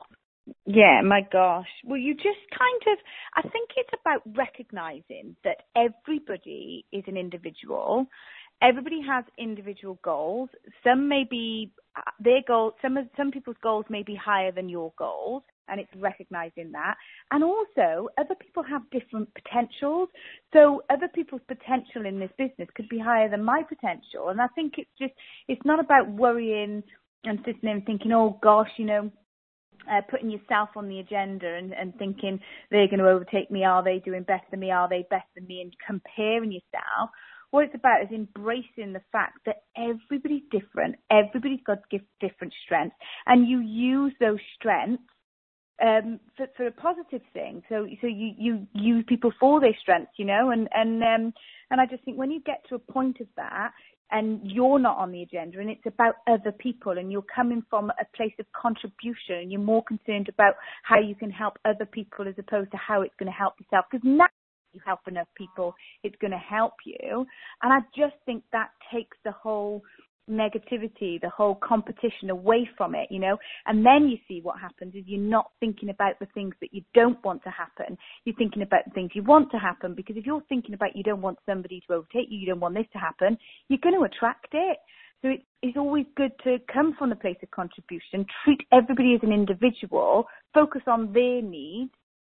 Yeah, my gosh. Well, you just kind of, I think it's about recognizing that everybody is an individual. Everybody has individual goals. Some may be, their goals, some of, some people's goals may be higher than your goals, and it's recognizing that. And also, other people have different potentials. So other people's potential in this business could be higher than my potential. And I think it's just, it's not about worrying and sitting there and thinking, oh gosh, you know, Uh, putting yourself on the agenda and, and thinking they're going to overtake me, are they doing better than me, are they better than me, and comparing yourself. What it's about is embracing the fact that everybody's different, everybody's got different strengths, and you use those strengths um, for, for a positive thing. So so you, you use people for their strengths, you know, and, and, um, and I just think when you get to a point of that, and you're not on the agenda, and it's about other people, and you're coming from a place of contribution, and you're more concerned about how you can help other people as opposed to how it's going to help yourself. Because now you help enough people, it's going to help you. And I just think that takes the whole negativity, the whole competition away from it, you know. And then you see what happens is you're not thinking about the things that you don't want to happen. You're thinking about the things you want to happen, because if you're thinking about you don't want somebody to overtake you, you don't want this to happen, you're going to attract it. So it, it's always good to come from the place of contribution, treat everybody as an individual, focus on their needs,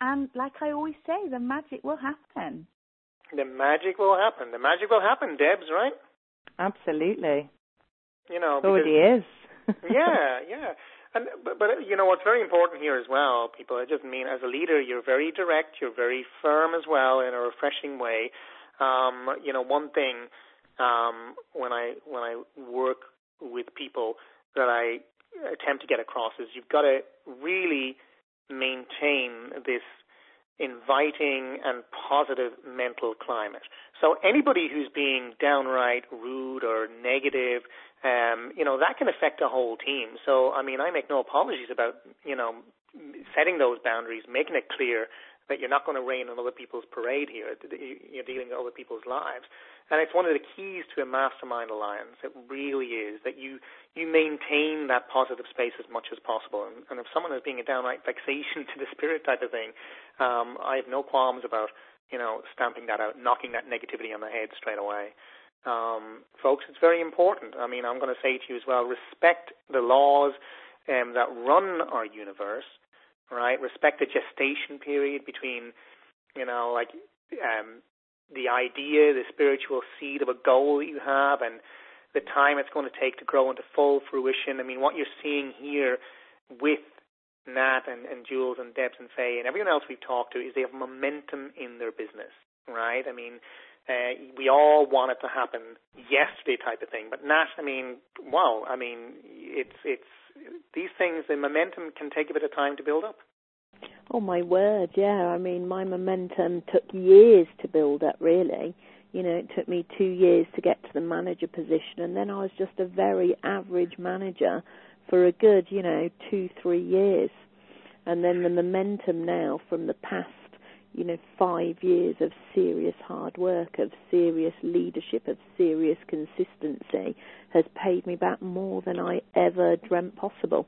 And like I always say, the magic will happen. The magic will happen. The magic will happen, Debs, right? Absolutely. You know, it already is. yeah, yeah. And but, but you know what's very important here as well, people. I just mean as a leader, you're very direct, you're very firm as well in a refreshing way. Um, you know, one thing um, when I when I work with people that I attempt to get across is you've got to really maintain this inviting and positive mental climate. So anybody who's being downright rude or negative, um, you know, that can affect a whole team. So, I mean, I make no apologies about, you know, setting those boundaries, making it clear that you're not going to rain on other people's parade here. You're dealing with other people's lives. And it's one of the keys to a mastermind alliance. It really is that you you maintain that positive space as much as possible. And, and if someone is being a downright vexation to the spirit type of thing, um, I have no qualms about, you know, stamping that out, knocking that negativity on the head straight away. Um, folks, it's very important. I mean, I'm going to say to you as well, respect the laws um, that run our universe, right? Respect the gestation period between, you know, like um, the idea, the spiritual seed of a goal that you have, and the time it's going to take to grow into full fruition. I mean, what you're seeing here with Nat and, and Jules and Debs and Faye and everyone else we've talked to is they have momentum in their business, right? I mean, uh, we all want it to happen yesterday type of thing. But Nat, I mean, wow, I mean, it's it's these things, the momentum can take a bit of time to build up. Oh, my word, yeah. I mean, my momentum took years to build up, really. You know, it took me two years to get to the manager position, and then I was just a very average manager for a good, you know, two, three years. And then the momentum now from the past, you know, five years of serious hard work, of serious leadership, of serious consistency has paid me back more than I ever dreamt possible.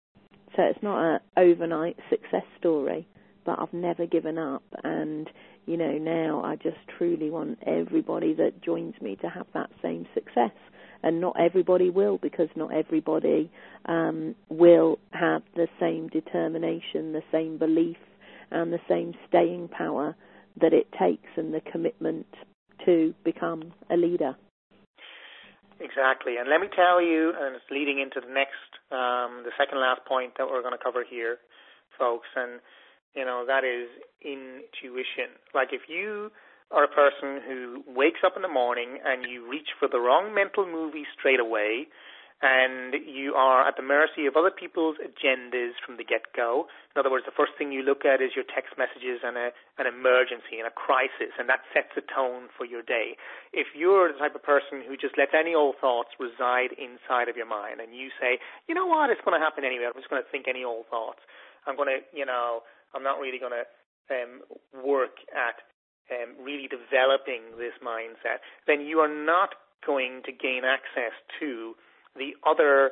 So it's not an overnight success story, but I've never given up. And, you know, now I just truly want everybody that joins me to have that same success. And not everybody will, because not everybody um, will have the same determination, the same belief, and the same staying power that it takes, and the commitment to become a leader. Exactly. And let me tell you, and it's leading into the next, um, the second last point that we're going to cover here, folks, and, you know, that is intuition. Like, if you are a person who wakes up in the morning and you reach for the wrong mental movie straight away, and you are at the mercy of other people's agendas from the get-go. In other words, the first thing you look at is your text messages and a, an emergency and a crisis, and that sets the tone for your day. If you're the type of person who just lets any old thoughts reside inside of your mind, and you say, you know what, it's going to happen anyway, I'm just going to think any old thoughts. I'm going to, you know, I'm not really going to um, work at um, really developing this mindset, then you are not going to gain access to the other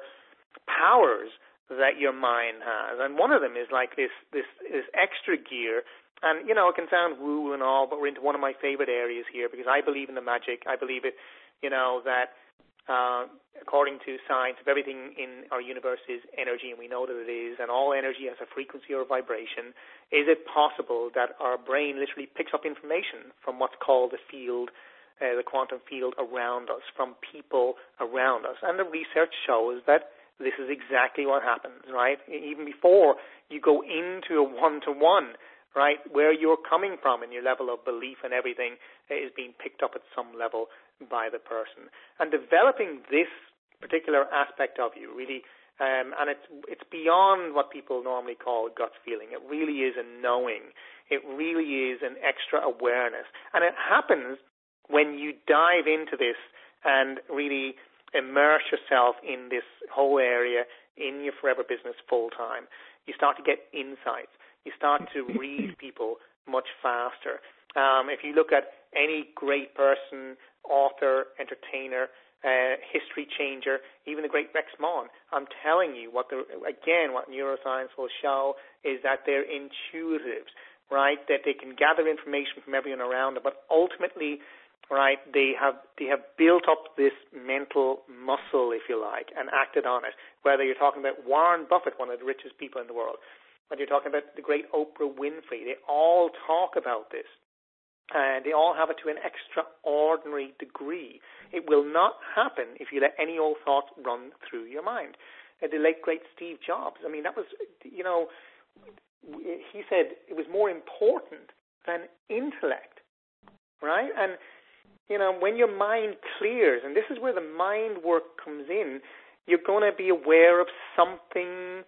powers that your mind has. And one of them is like this, this, this extra gear. And, you know, it can sound woo and all, but we're into one of my favorite areas here because I believe in the magic. I believe it, you know, that uh, according to science, if everything in our universe is energy, and we know that it is, and all energy has a frequency or a vibration, is it possible that our brain literally picks up information from what's called the field, Uh, the quantum field around us, from people around us? And the research shows that this is exactly what happens, right? Even before you go into a one-to-one, right, where you're coming from and your level of belief and everything is being picked up at some level by the person. And developing this particular aspect of you really, um, and it's, it's beyond what people normally call gut feeling. It really is a knowing. It really is an extra awareness. And it happens when you dive into this and really immerse yourself in this whole area in your forever business full time. You start to get insights. You start to read people much faster. Um, if you look at any great person, author, entertainer, uh, history changer, even the great Rex Maughan, I'm telling you, what the, again, what neuroscience will show is that they're intuitives, right? That they can gather information from everyone around them, but ultimately, right, they have they have built up this mental muscle, if you like, and acted on it. Whether you're talking about Warren Buffett, one of the richest people in the world, whether you're talking about the great Oprah Winfrey, they all talk about this. And they all have it to an extraordinary degree. It will not happen if you let any old thoughts run through your mind. Uh, the late, great Steve Jobs, I mean, that was, you know, he said it was more important than intellect, right? And, you know, when your mind clears, and this is where the mind work comes in, you're going to be aware of something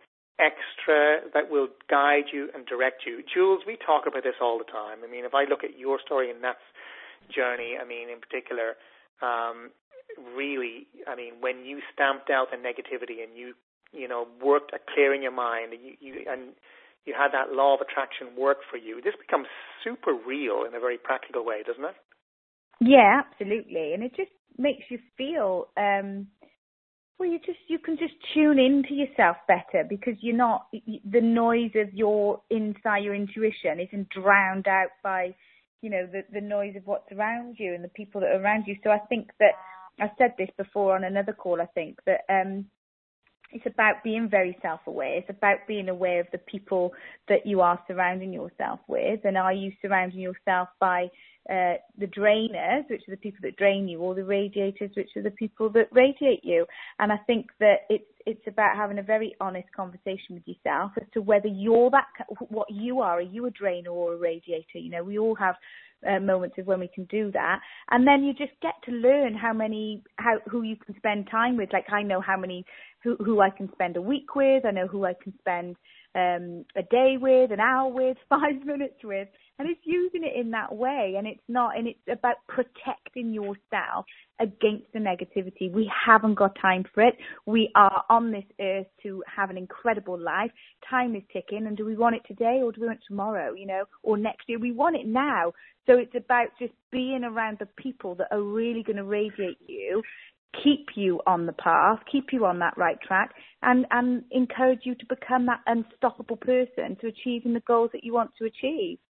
extra that will guide you and direct you. Jules, we talk about this all the time. I mean, if I look at your story and Nat's journey, I mean, in particular, um, really, I mean, when you stamped out the negativity and you, you know, worked at clearing your mind and you, you and you had that law of attraction work for you, this becomes super real in a very practical way, doesn't it? Yeah, absolutely. And it just makes you feel, um, well, you just you can just tune into yourself better because you're not, the noise of your inside, your intuition isn't drowned out by, you know, the, the noise of what's around you and the people that are around you. So I think that, I said this before on another call, I think, that um, it's about being very self-aware. It's about being aware of the people that you are surrounding yourself with. And are you surrounding yourself by uh, the drainers, which are the people that drain you, or the radiators, which are the people that radiate you? And I think that it's it's about having a very honest conversation with yourself as to whether you're that, what you are. Are you a drainer or a radiator? You know, we all have uh, moments of when we can do that. And then you just get to learn how many, how who you can spend time with. Like I know how many, who, who I can spend a week with. I know who I can spend um, a day with, an hour with, five minutes with. And it's using it in that way, and it's not, and it's about protecting yourself against the negativity. We haven't got time for it. We are on this earth to have an incredible life. Time is ticking, and do we want it today or do we want it tomorrow, you know, or next year? We want it now. So it's about just being around the people that are really going to radiate you, keep you on the path, keep you on that right track, and, and encourage you to become that unstoppable person to achieving the goals that you want to achieve.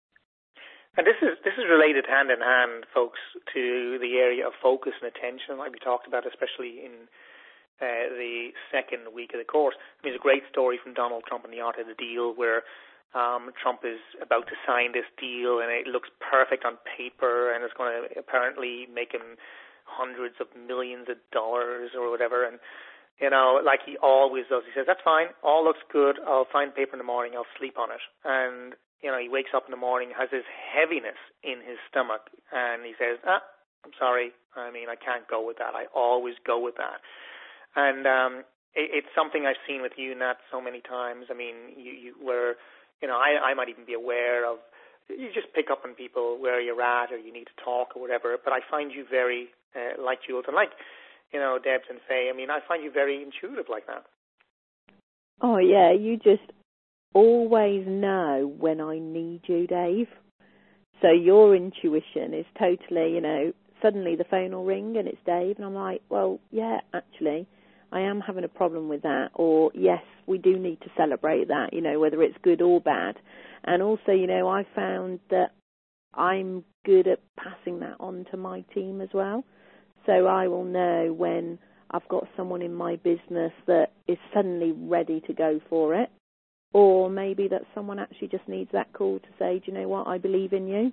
And this is this is related hand in hand, folks, to the area of focus and attention, like we talked about, especially in uh, the second week of the course. I mean, there's a great story from Donald Trump and the Art of the Deal, where um, Trump is about to sign this deal, and it looks perfect on paper, and it's going to apparently make him hundreds of millions of dollars or whatever. And you know, like he always does, he says, "That's fine, all looks good. I'll find paper in the morning. I'll sleep on it." And you know, he wakes up in the morning, has this heaviness in his stomach, and he says, ah, I'm sorry. I mean, I can't go with that. I always go with that. And um, it, it's something I've seen with you, Nat, so many times. I mean, you, you were, you know, I, I might even be aware of, you just pick up on people where you're at or you need to talk or whatever, but I find you very, uh, like Jules, and like, you know, Debs and Faye, I mean, I find you very intuitive like that. Oh, yeah, you just always know when I need you, Dave. So your intuition is totally, you know, suddenly the phone will ring and it's Dave, and I'm like, well, yeah, actually, I am having a problem with that, or yes, we do need to celebrate that, you know, whether it's good or bad. And also, you know, I found that I'm good at passing that on to my team as well. So I will know when I've got someone in my business that is suddenly ready to go for it. Or maybe that someone actually just needs that call to say, do you know what, I believe in you.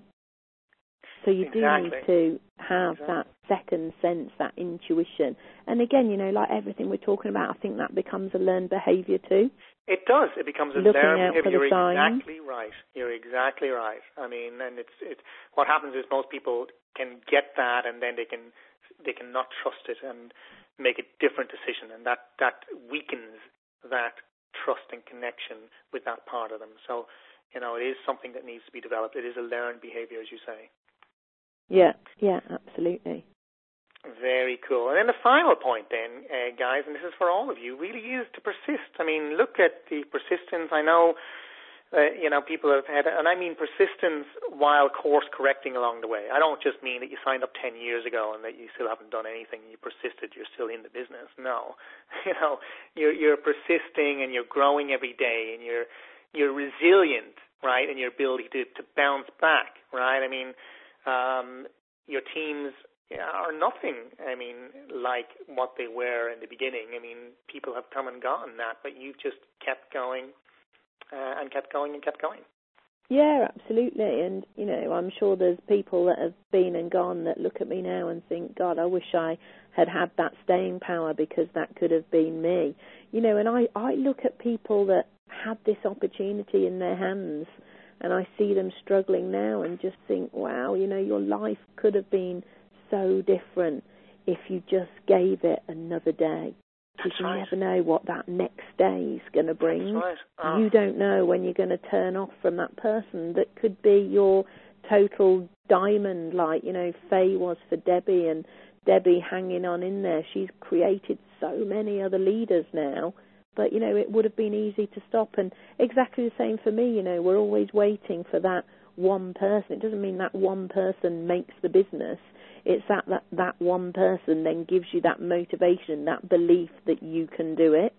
So you exactly. do need to have exactly. that second sense, that intuition. And again, you know, like everything we're talking about, I think that becomes a learned behaviour too. It does. It becomes a Looking learned out for behaviour. the You're signs. exactly right. You're exactly right. I mean, and it's it's what happens is most people can get that, and then they can they can not trust it and make a different decision, and that that weakens that trust and connection with that part of them. So, you know, it is something that needs to be developed. It is a learned behavior, as you say. Yeah, yeah, absolutely. Very cool. And then the final point then, uh, guys, and this is for all of you, really is to persist. I mean, look at the persistence. I know, uh, you know, people have had, and I mean persistence while course correcting along the way. I don't just mean that you signed up ten years ago and that you still haven't done anything, you persisted, you're still in the business. No. You know, you're, you're persisting and you're growing every day, and you're, you're resilient, right, in your ability to, to bounce back, right? I mean, um, your teams are nothing, I mean, like what they were in the beginning. I mean, people have come and gone, that, but you've just kept going, uh, and kept going and kept going. Yeah, absolutely. And, you know, I'm sure there's people that have been and gone that look at me now and think, God, I wish I had had that staying power because that could have been me. You know, and I, I look at people that had this opportunity in their hands and I see them struggling now and just think, wow, you know, your life could have been so different if you just gave it another day. Because you right. never know what that next day is going to bring. That's right. Oh. You don't know when you're going to turn off from that person that could be your total diamond, like, you know, Faye was for Debbie, and Debbie hanging on in there. She's created so many other leaders now, but, you know, it would have been easy to stop. And exactly the same for me, you know, we're always waiting for that one person. It doesn't mean that one person makes the business. It's that, that that one person then gives you that motivation, that belief that you can do it.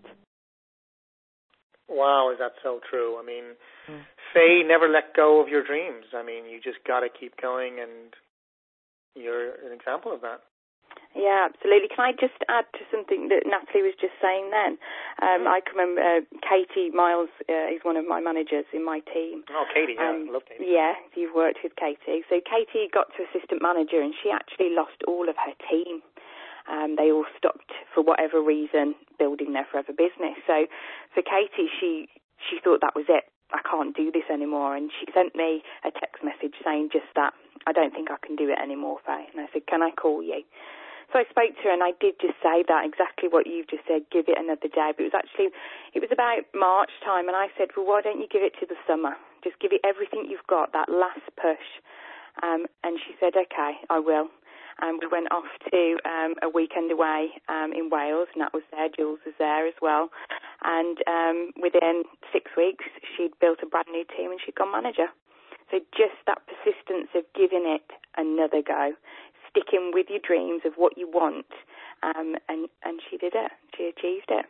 Wow, is that so true? I mean, mm. Faye, never let go of your dreams. I mean, you just got to keep going, and you're an example of that. Yeah, absolutely. Can I just add to something that Natalie was just saying then? Um, I can remember uh, Katie Miles uh, is one of my managers in my team. Oh, Katie, yeah, um, I love Katie. Yeah, you've worked with Katie. So Katie got to assistant manager and she actually lost all of her team. Um, they all stopped for whatever reason building their forever business. So for Katie, she she thought that was it. I can't do this anymore. And she sent me a text message saying just that. I don't think I can do it anymore, Faye. And I said, can I call you? So I spoke to her and I did just say that, exactly what you've just said, give it another day. But it was actually, it was about March time and I said, well, why don't you give it to the summer? Just give it everything you've got, that last push. Um, and she said, okay, I will. And we went off to um, a weekend away um, in Wales, and that was there. Jules was there as well. And um, within six weeks, she'd built a brand new team and she'd gone manager. So just that persistence of giving it another go, sticking with your dreams of what you want, um, and, and she did it. She achieved it.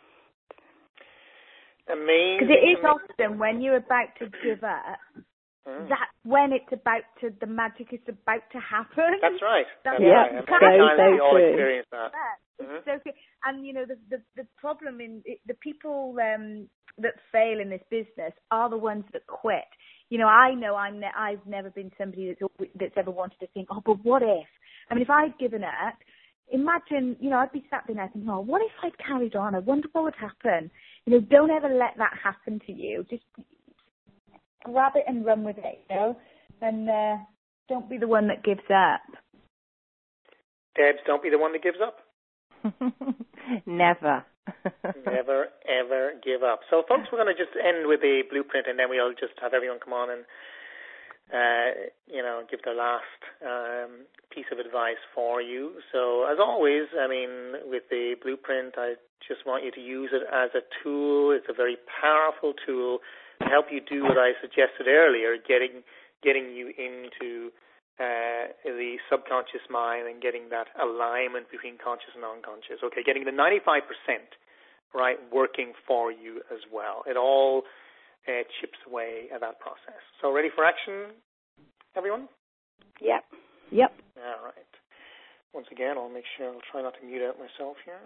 Amazing. Because it is often when you're about to give up, mm. that's when it's about to, the magic is about to happen. That's right. That's yeah, right. And so, many times so we all true. experience that. Yeah, mm-hmm. it's so good. And, you know, the, the, the problem in, it, the people um, that fail in this business are the ones that quit. You know, I know I'm ne- I've never been somebody that's, that's ever wanted to think, oh, but what if? I mean, if I'd given up, imagine, you know, I'd be sat there now thinking, oh, what if I'd carried on? I wonder what would happen. You know, don't ever let that happen to you. Just grab it and run with it, you know, and uh, don't be the one that gives up. Debs, don't be the one that gives up. Never. Never, ever give up. So, folks, we're going to just end with a blueprint, and then we'll just have everyone come on and, uh, you know, give their last um, piece of advice for you. So, as always, I mean, with the blueprint, I just want you to use it as a tool. It's a very powerful tool to help you do what I suggested earlier, getting getting you into uh, the subconscious mind and getting that alignment between conscious and unconscious. Okay, getting the ninety-five percent, right, working for you as well. It all uh, chips away at that process. So ready for action, everyone? Yep. Yep. All right. Once again, I'll make sure, I'll try not to mute out myself here.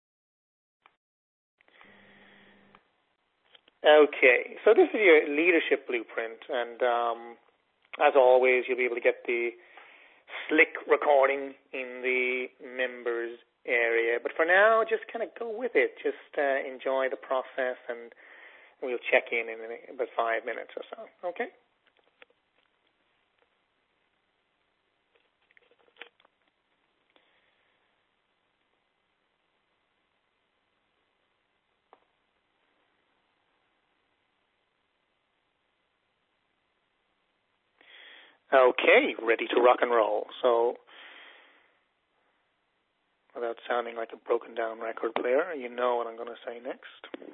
Okay, so this is your leadership blueprint, and um, as always, you'll be able to get the slick recording in the members area. But for now, just kind of go with it. Just uh, enjoy the process, and we'll check in in about five minutes or so. Okay? Okay, ready to rock and roll. So, without sounding like a broken down record player, you know what I'm going to say next.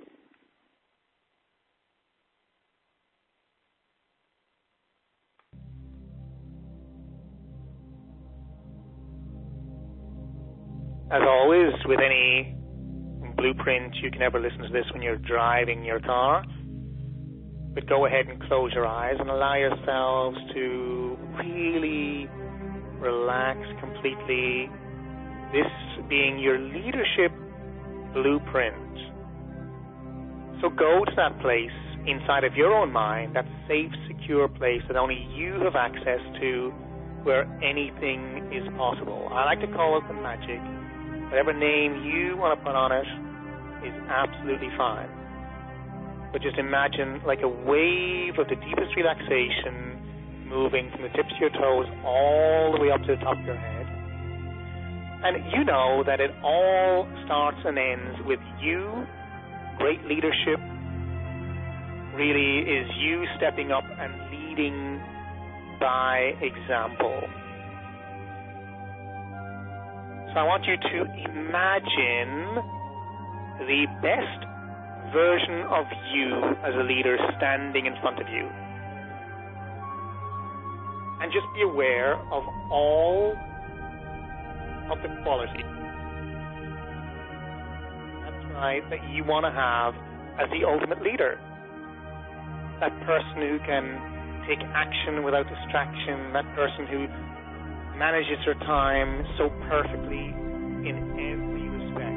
As always, with any blueprint, you can never listen to this when you're driving your car. But go ahead and close your eyes and allow yourselves to really relax completely. This being your leadership blueprint. So go to that place inside of your own mind, that safe, secure place that only you have access to, where anything is possible. I like to call it the magic. Whatever name you want to put on it is absolutely fine. But just imagine like a wave of the deepest relaxation moving from the tips of your toes all the way up to the top of your head. And you know that it all starts and ends with you. Great leadership really is you stepping up and leading by example. So I want you to imagine the best version of you as a leader standing in front of you. And just be aware of all of the qualities, that's right, that you want to have as the ultimate leader. That person who can take action without distraction, that person who manages her time so perfectly in every respect.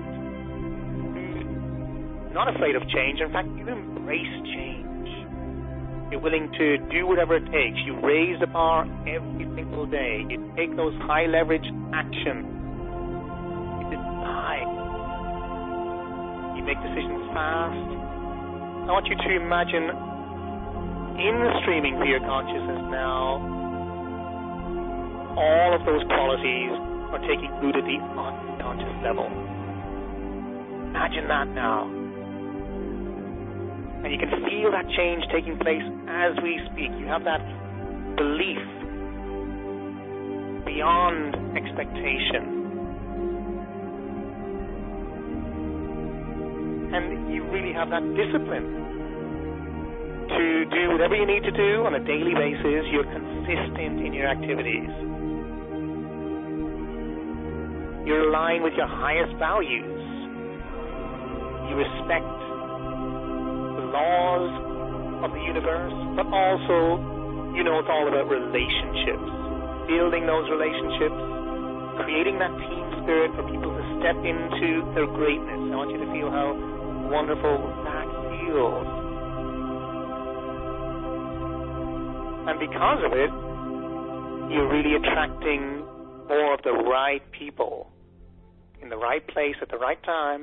Not afraid of change. In fact, you embrace change. You're willing to do whatever it takes. You raise the bar every single day. You take those high leverage actions. You decide. You make decisions fast. I want you to imagine in the streaming to your consciousness now, all of those qualities are taking root at the unconscious level. Imagine that now. And you can feel that change taking place as we speak. You have that belief beyond expectation. And you really have that discipline to do whatever you need to do on a daily basis. You're consistent in your activities. You're aligned with your highest values. You respect the laws of the universe, but also, you know, it's all about relationships. Building those relationships, creating that team spirit for people to step into their greatness. I want you to feel how wonderful that feels. And because of it, you're really attracting more of the right people in the right place at the right time.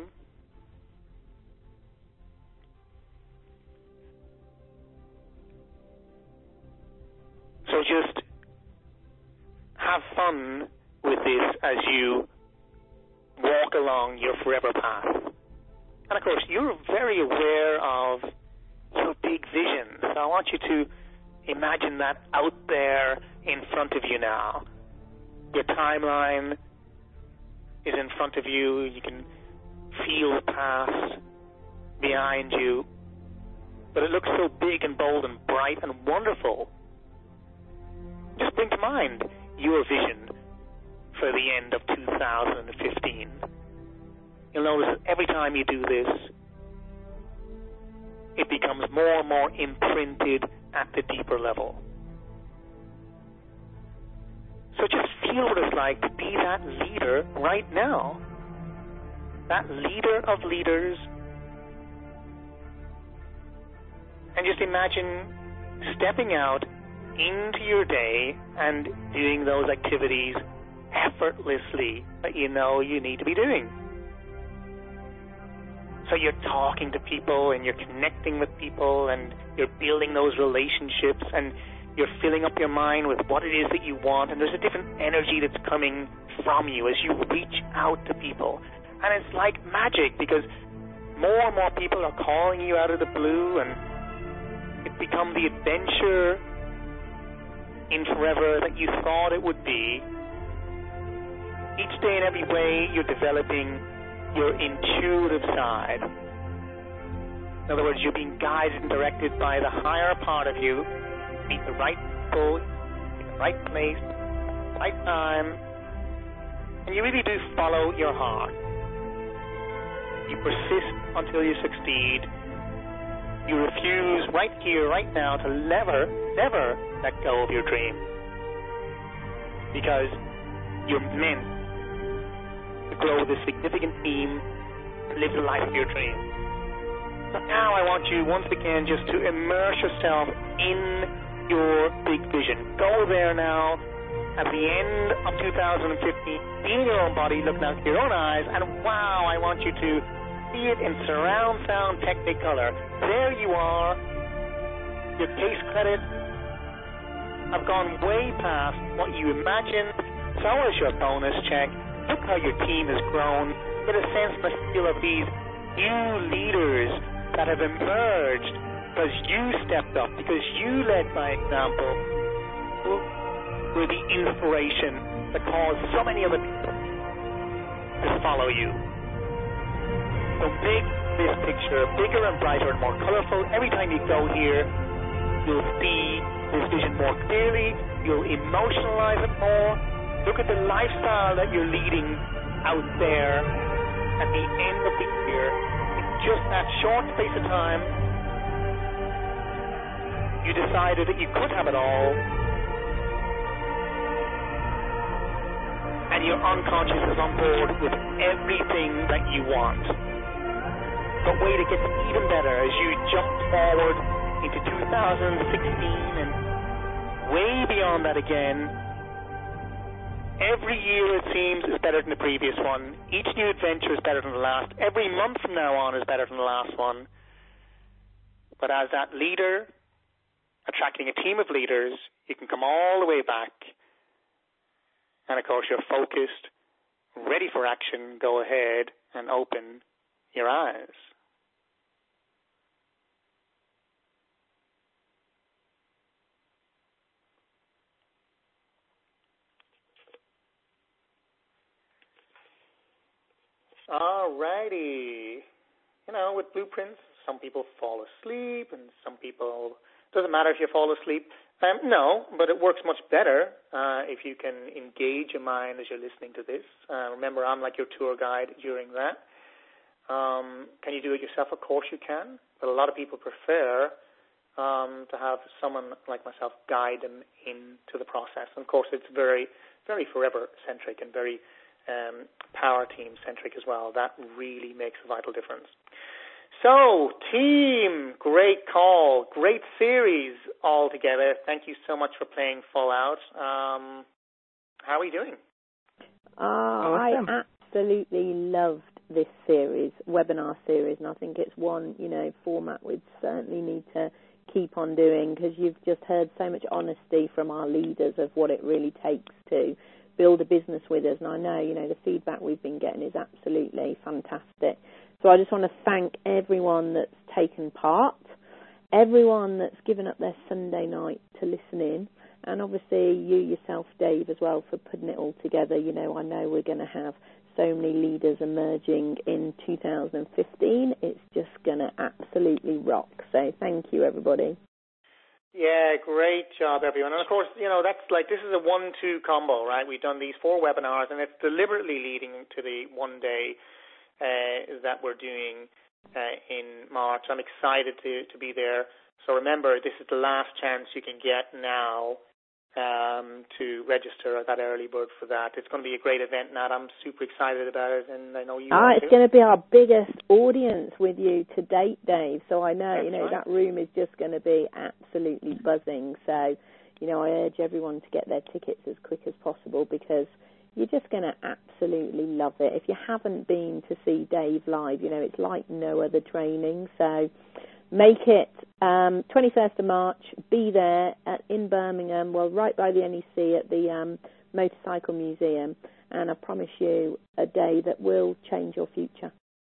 So just have fun with this as you walk along your forever path. And of course, you're very aware of your big vision. So I want you to imagine that out there in front of you now. Your timeline is in front of you. You can feel the past behind you. But it looks so big and bold and bright and wonderful. Just bring to mind your vision for the end of two thousand fifteen. You'll notice that every time you do this, it becomes more and more imprinted at the deeper level. So just feel what it's like to be that leader right now. That leader of leaders. And just imagine stepping out into your day and doing those activities effortlessly that you know you need to be doing. So you're talking to people and you're connecting with people and you're building those relationships and you're filling up your mind with what it is that you want, and there's a different energy that's coming from you as you reach out to people. And it's like magic because more and more people are calling you out of the blue, and it's become the adventure in forever that you thought it would be. Each day in every way you're developing your intuitive side. In other words, you're being guided and directed by the higher part of you. Meet the right people, in the right place, right time, and you really do follow your heart. You persist until you succeed. You refuse right here, right now, to never, never let go of your dream. Because you're meant to grow this significant team and live the life of your dream. Now I want you once again just to immerse yourself in your big vision. Go there now at the end of two thousand fifteen, in your own body, looking out through your own eyes, and wow, I want you to see it in surround sound Technicolor. There you are. Your case credits have gone way past what you imagined. So is your bonus check. Look how your team has grown. Get a sense and a feel of these new leaders that have emerged because you stepped up, because you led by example. Were the inspiration that caused so many other people to follow you. So make this picture bigger and brighter and more colorful. Every time you go here, you'll see this vision more clearly. You'll emotionalize it more. Look at the lifestyle that you're leading out there at the end of the year. In just that short space of time, you decided that you could have it all, and your unconscious is on board with everything that you want. But wait, it gets even better as you jump forward into two thousand sixteen and way beyond that again. Every year, it seems, is better than the previous one. Each new adventure is better than the last. Every month from now on is better than the last one. But as that leader, attracting a team of leaders, you can come all the way back. And, of course, you're focused, ready for action. Go ahead and open your eyes. Alrighty. You know, with blueprints, some people fall asleep, and some people, doesn't matter if you fall asleep. Um, no, but it works much better uh, if you can engage your mind as you're listening to this. Uh, remember, I'm like your tour guide during that. Um, can you do it yourself? Of course you can, but a lot of people prefer um, to have someone like myself guide them into the process. And of course, it's very, very forever-centric and very Um, power team centric as well. That really makes a vital difference. So, team, great call, great series all together. Thank you so much for playing Full Out. Um, how are we doing? Uh, awesome. I absolutely loved this series, webinar series, and I think it's one, you know, format we'd certainly need to keep on doing, because you've just heard so much honesty from our leaders of what it really takes to build a business with us, and I know, you know, the feedback we've been getting is absolutely fantastic. So I just want to thank everyone that's taken part, everyone that's given up their Sunday night to listen in, and obviously you yourself, Dave, as well, for putting it all together. You know, I know we're going to have so many leaders emerging in two thousand fifteen. It's just going to absolutely rock. So thank you, everybody. Yeah, great job, everyone. And, of course, you know, that's like, this is a one two combo, right? We've done these four webinars, and it's deliberately leading to the one day uh, that we're doing uh, in March. I'm excited to, to be there. So remember, this is the last chance you can get now um, to register at that early bird for that. It's going to be a great event, Nat. I'm super excited about it, and I know you ah, are it's too. going to be our biggest audience with you to date, Dave. So I know, That's you know, right. that room is just going to be absolutely buzzing. So, you know, I urge everyone to get their tickets as quick as possible, because you're just going to absolutely love it. If you haven't been to see Dave live, you know, it's like no other training. So make it um, twenty-first of March, be there at, in Birmingham, well, right by the N E C at the um, Motorcycle Museum, and I promise you a day that will change your future.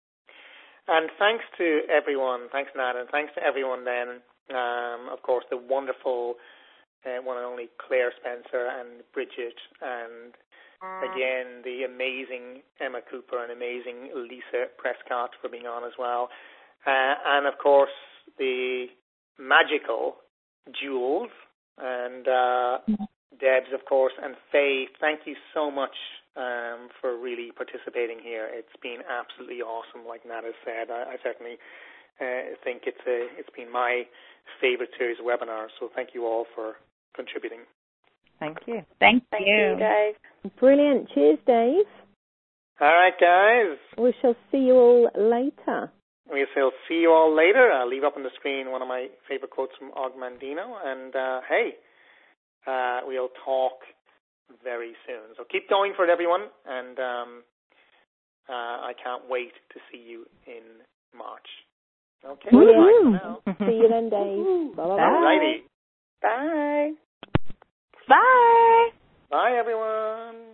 And thanks to everyone, thanks Nat, and thanks to everyone then, um, of course, the wonderful uh, one and only Claire Spencer and Bridget, and again, the amazing Emma Cooper and amazing Lisa Prescott for being on as well. Uh, and, of course, the magical Jules and uh, Debs, of course, and Faye. Thank you so much um, for really participating here. It's been absolutely awesome, like Nat has said. I, I certainly uh, think it's a, it's been my favorite series of webinars, so thank you all for contributing. Thank you. Thank, Thank you. you, Dave. Brilliant. Cheers, Dave. All right, guys. We shall see you all later. we shall see you all later. I'll leave up on the screen one of my favorite quotes from Og Mandino. And, uh, hey, uh, we'll talk very soon. So keep going for it, everyone. And um, uh, I can't wait to see you in March. Okay. Yeah. See you then, Dave. Bye. Alrighty. Bye. Bye. Bye, everyone.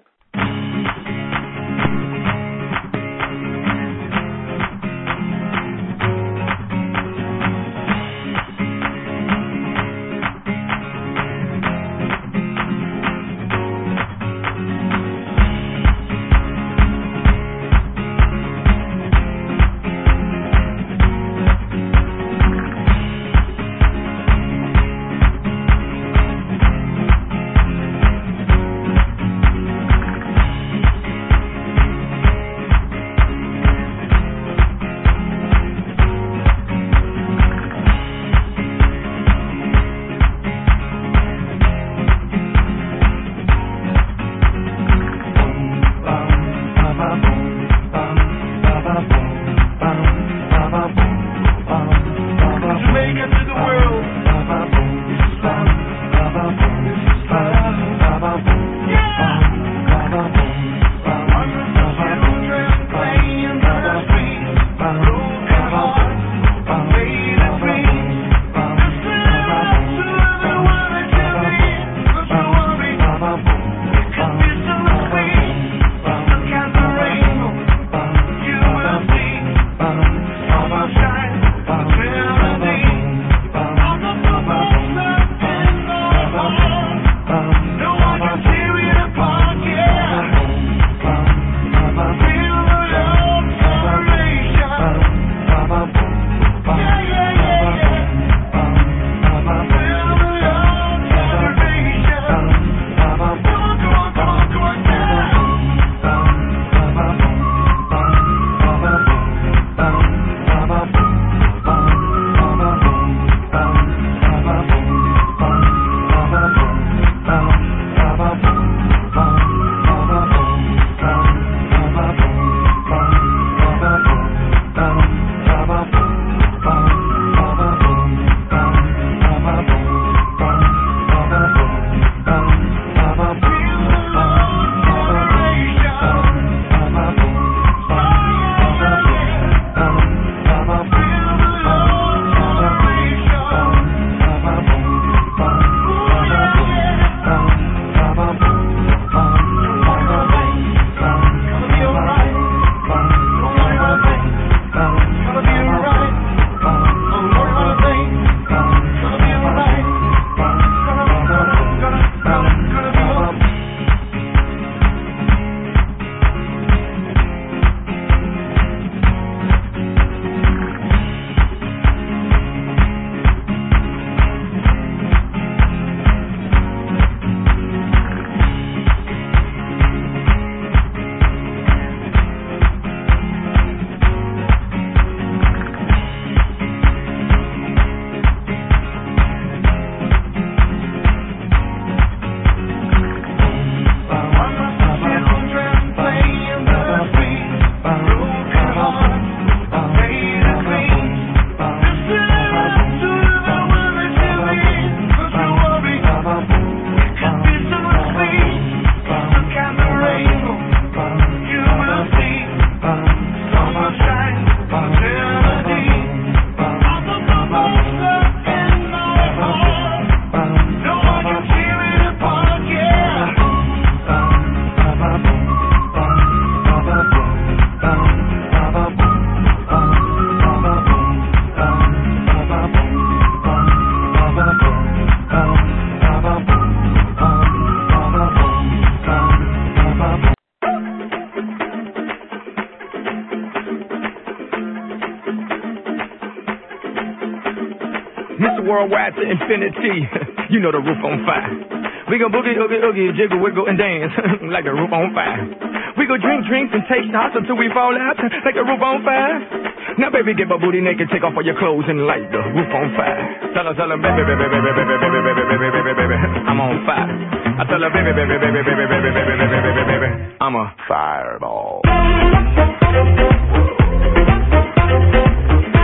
Mister Worldwide to infinity. You know the roof on fire. We go boogie, oogie, oogie, jiggle, wiggle, and dance like the roof on fire. We go drink drinks and take shots until we fall out like the roof on fire. Now, baby, get my booty naked, take off all your clothes and light the roof on fire. Tell her, tell her, baby, baby, baby, baby, baby, baby, baby, baby, baby, baby, I'm on fire. I tell her, baby, baby, baby, baby, baby, baby, baby, baby, baby, baby, I'm a fireball.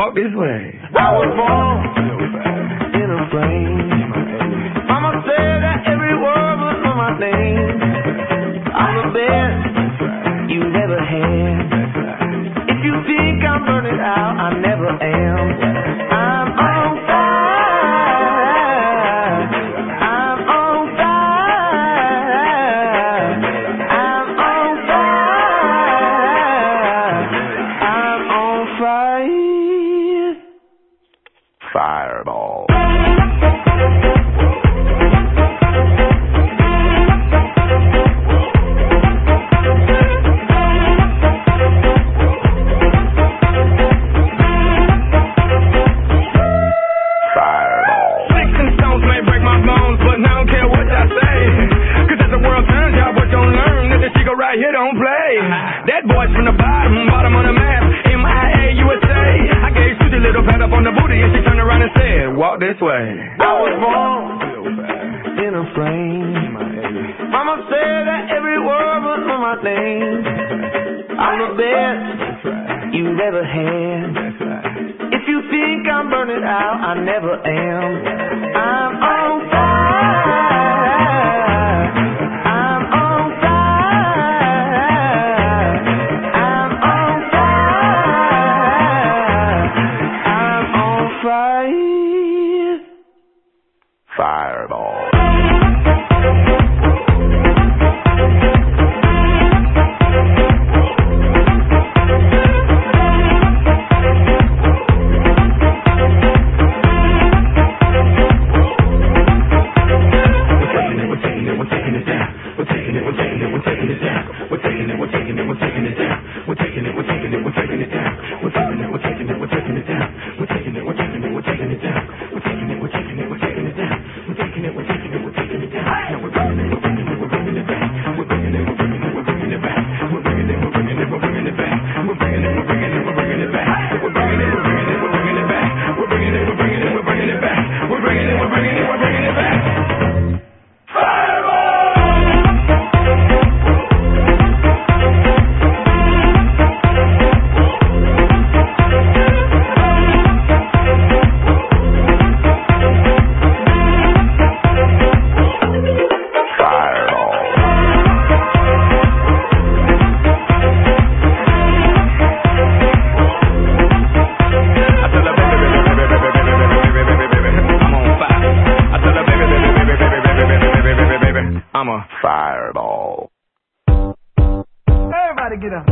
walk this way. I was born in a frame. Mama said that every word was for my name. I'm the best you've ever had. If you think I'm burning out, I never am. I'm on fire. I'm on fire. I'm on fire. I'm on fire. Fireball. Here don't play. That boy's from the bottom, bottom on the map. M I A U S A. I gave Susie a little pat up on the booty and she turned around and said, walk this way. I was born in a frame. Mama said that every word was for my name. I'm the best you've ever had. If you think I'm burning out, I never am. I'm on fire. Fireball. I'm a fireball. Everybody get up.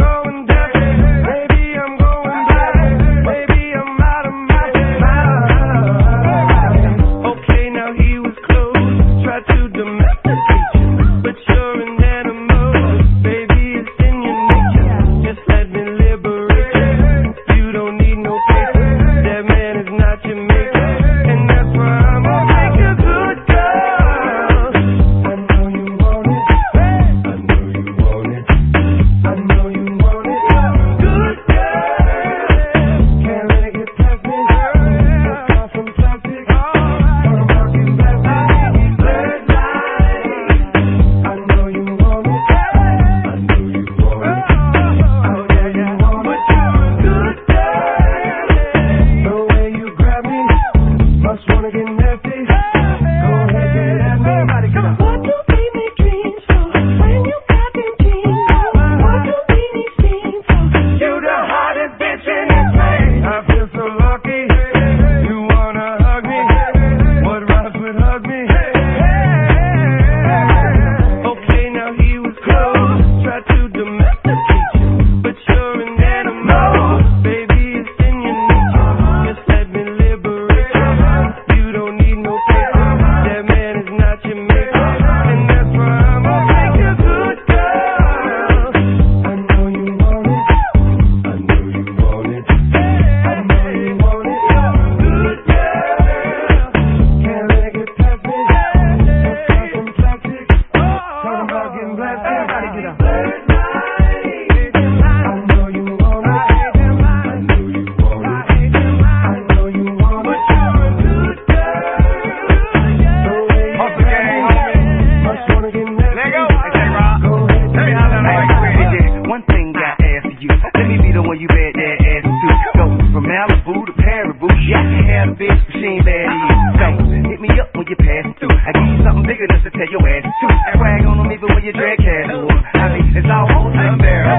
Maybe I'm going back. Maybe I'm out of my mind. Marabou. Yeah, I can have a bitch, but she ain't bad either. So, hit me up when you pass through. I give you something bigger just to tell your ass to. I brag on them even when you drag casual. I mean, it's all on to embarrass.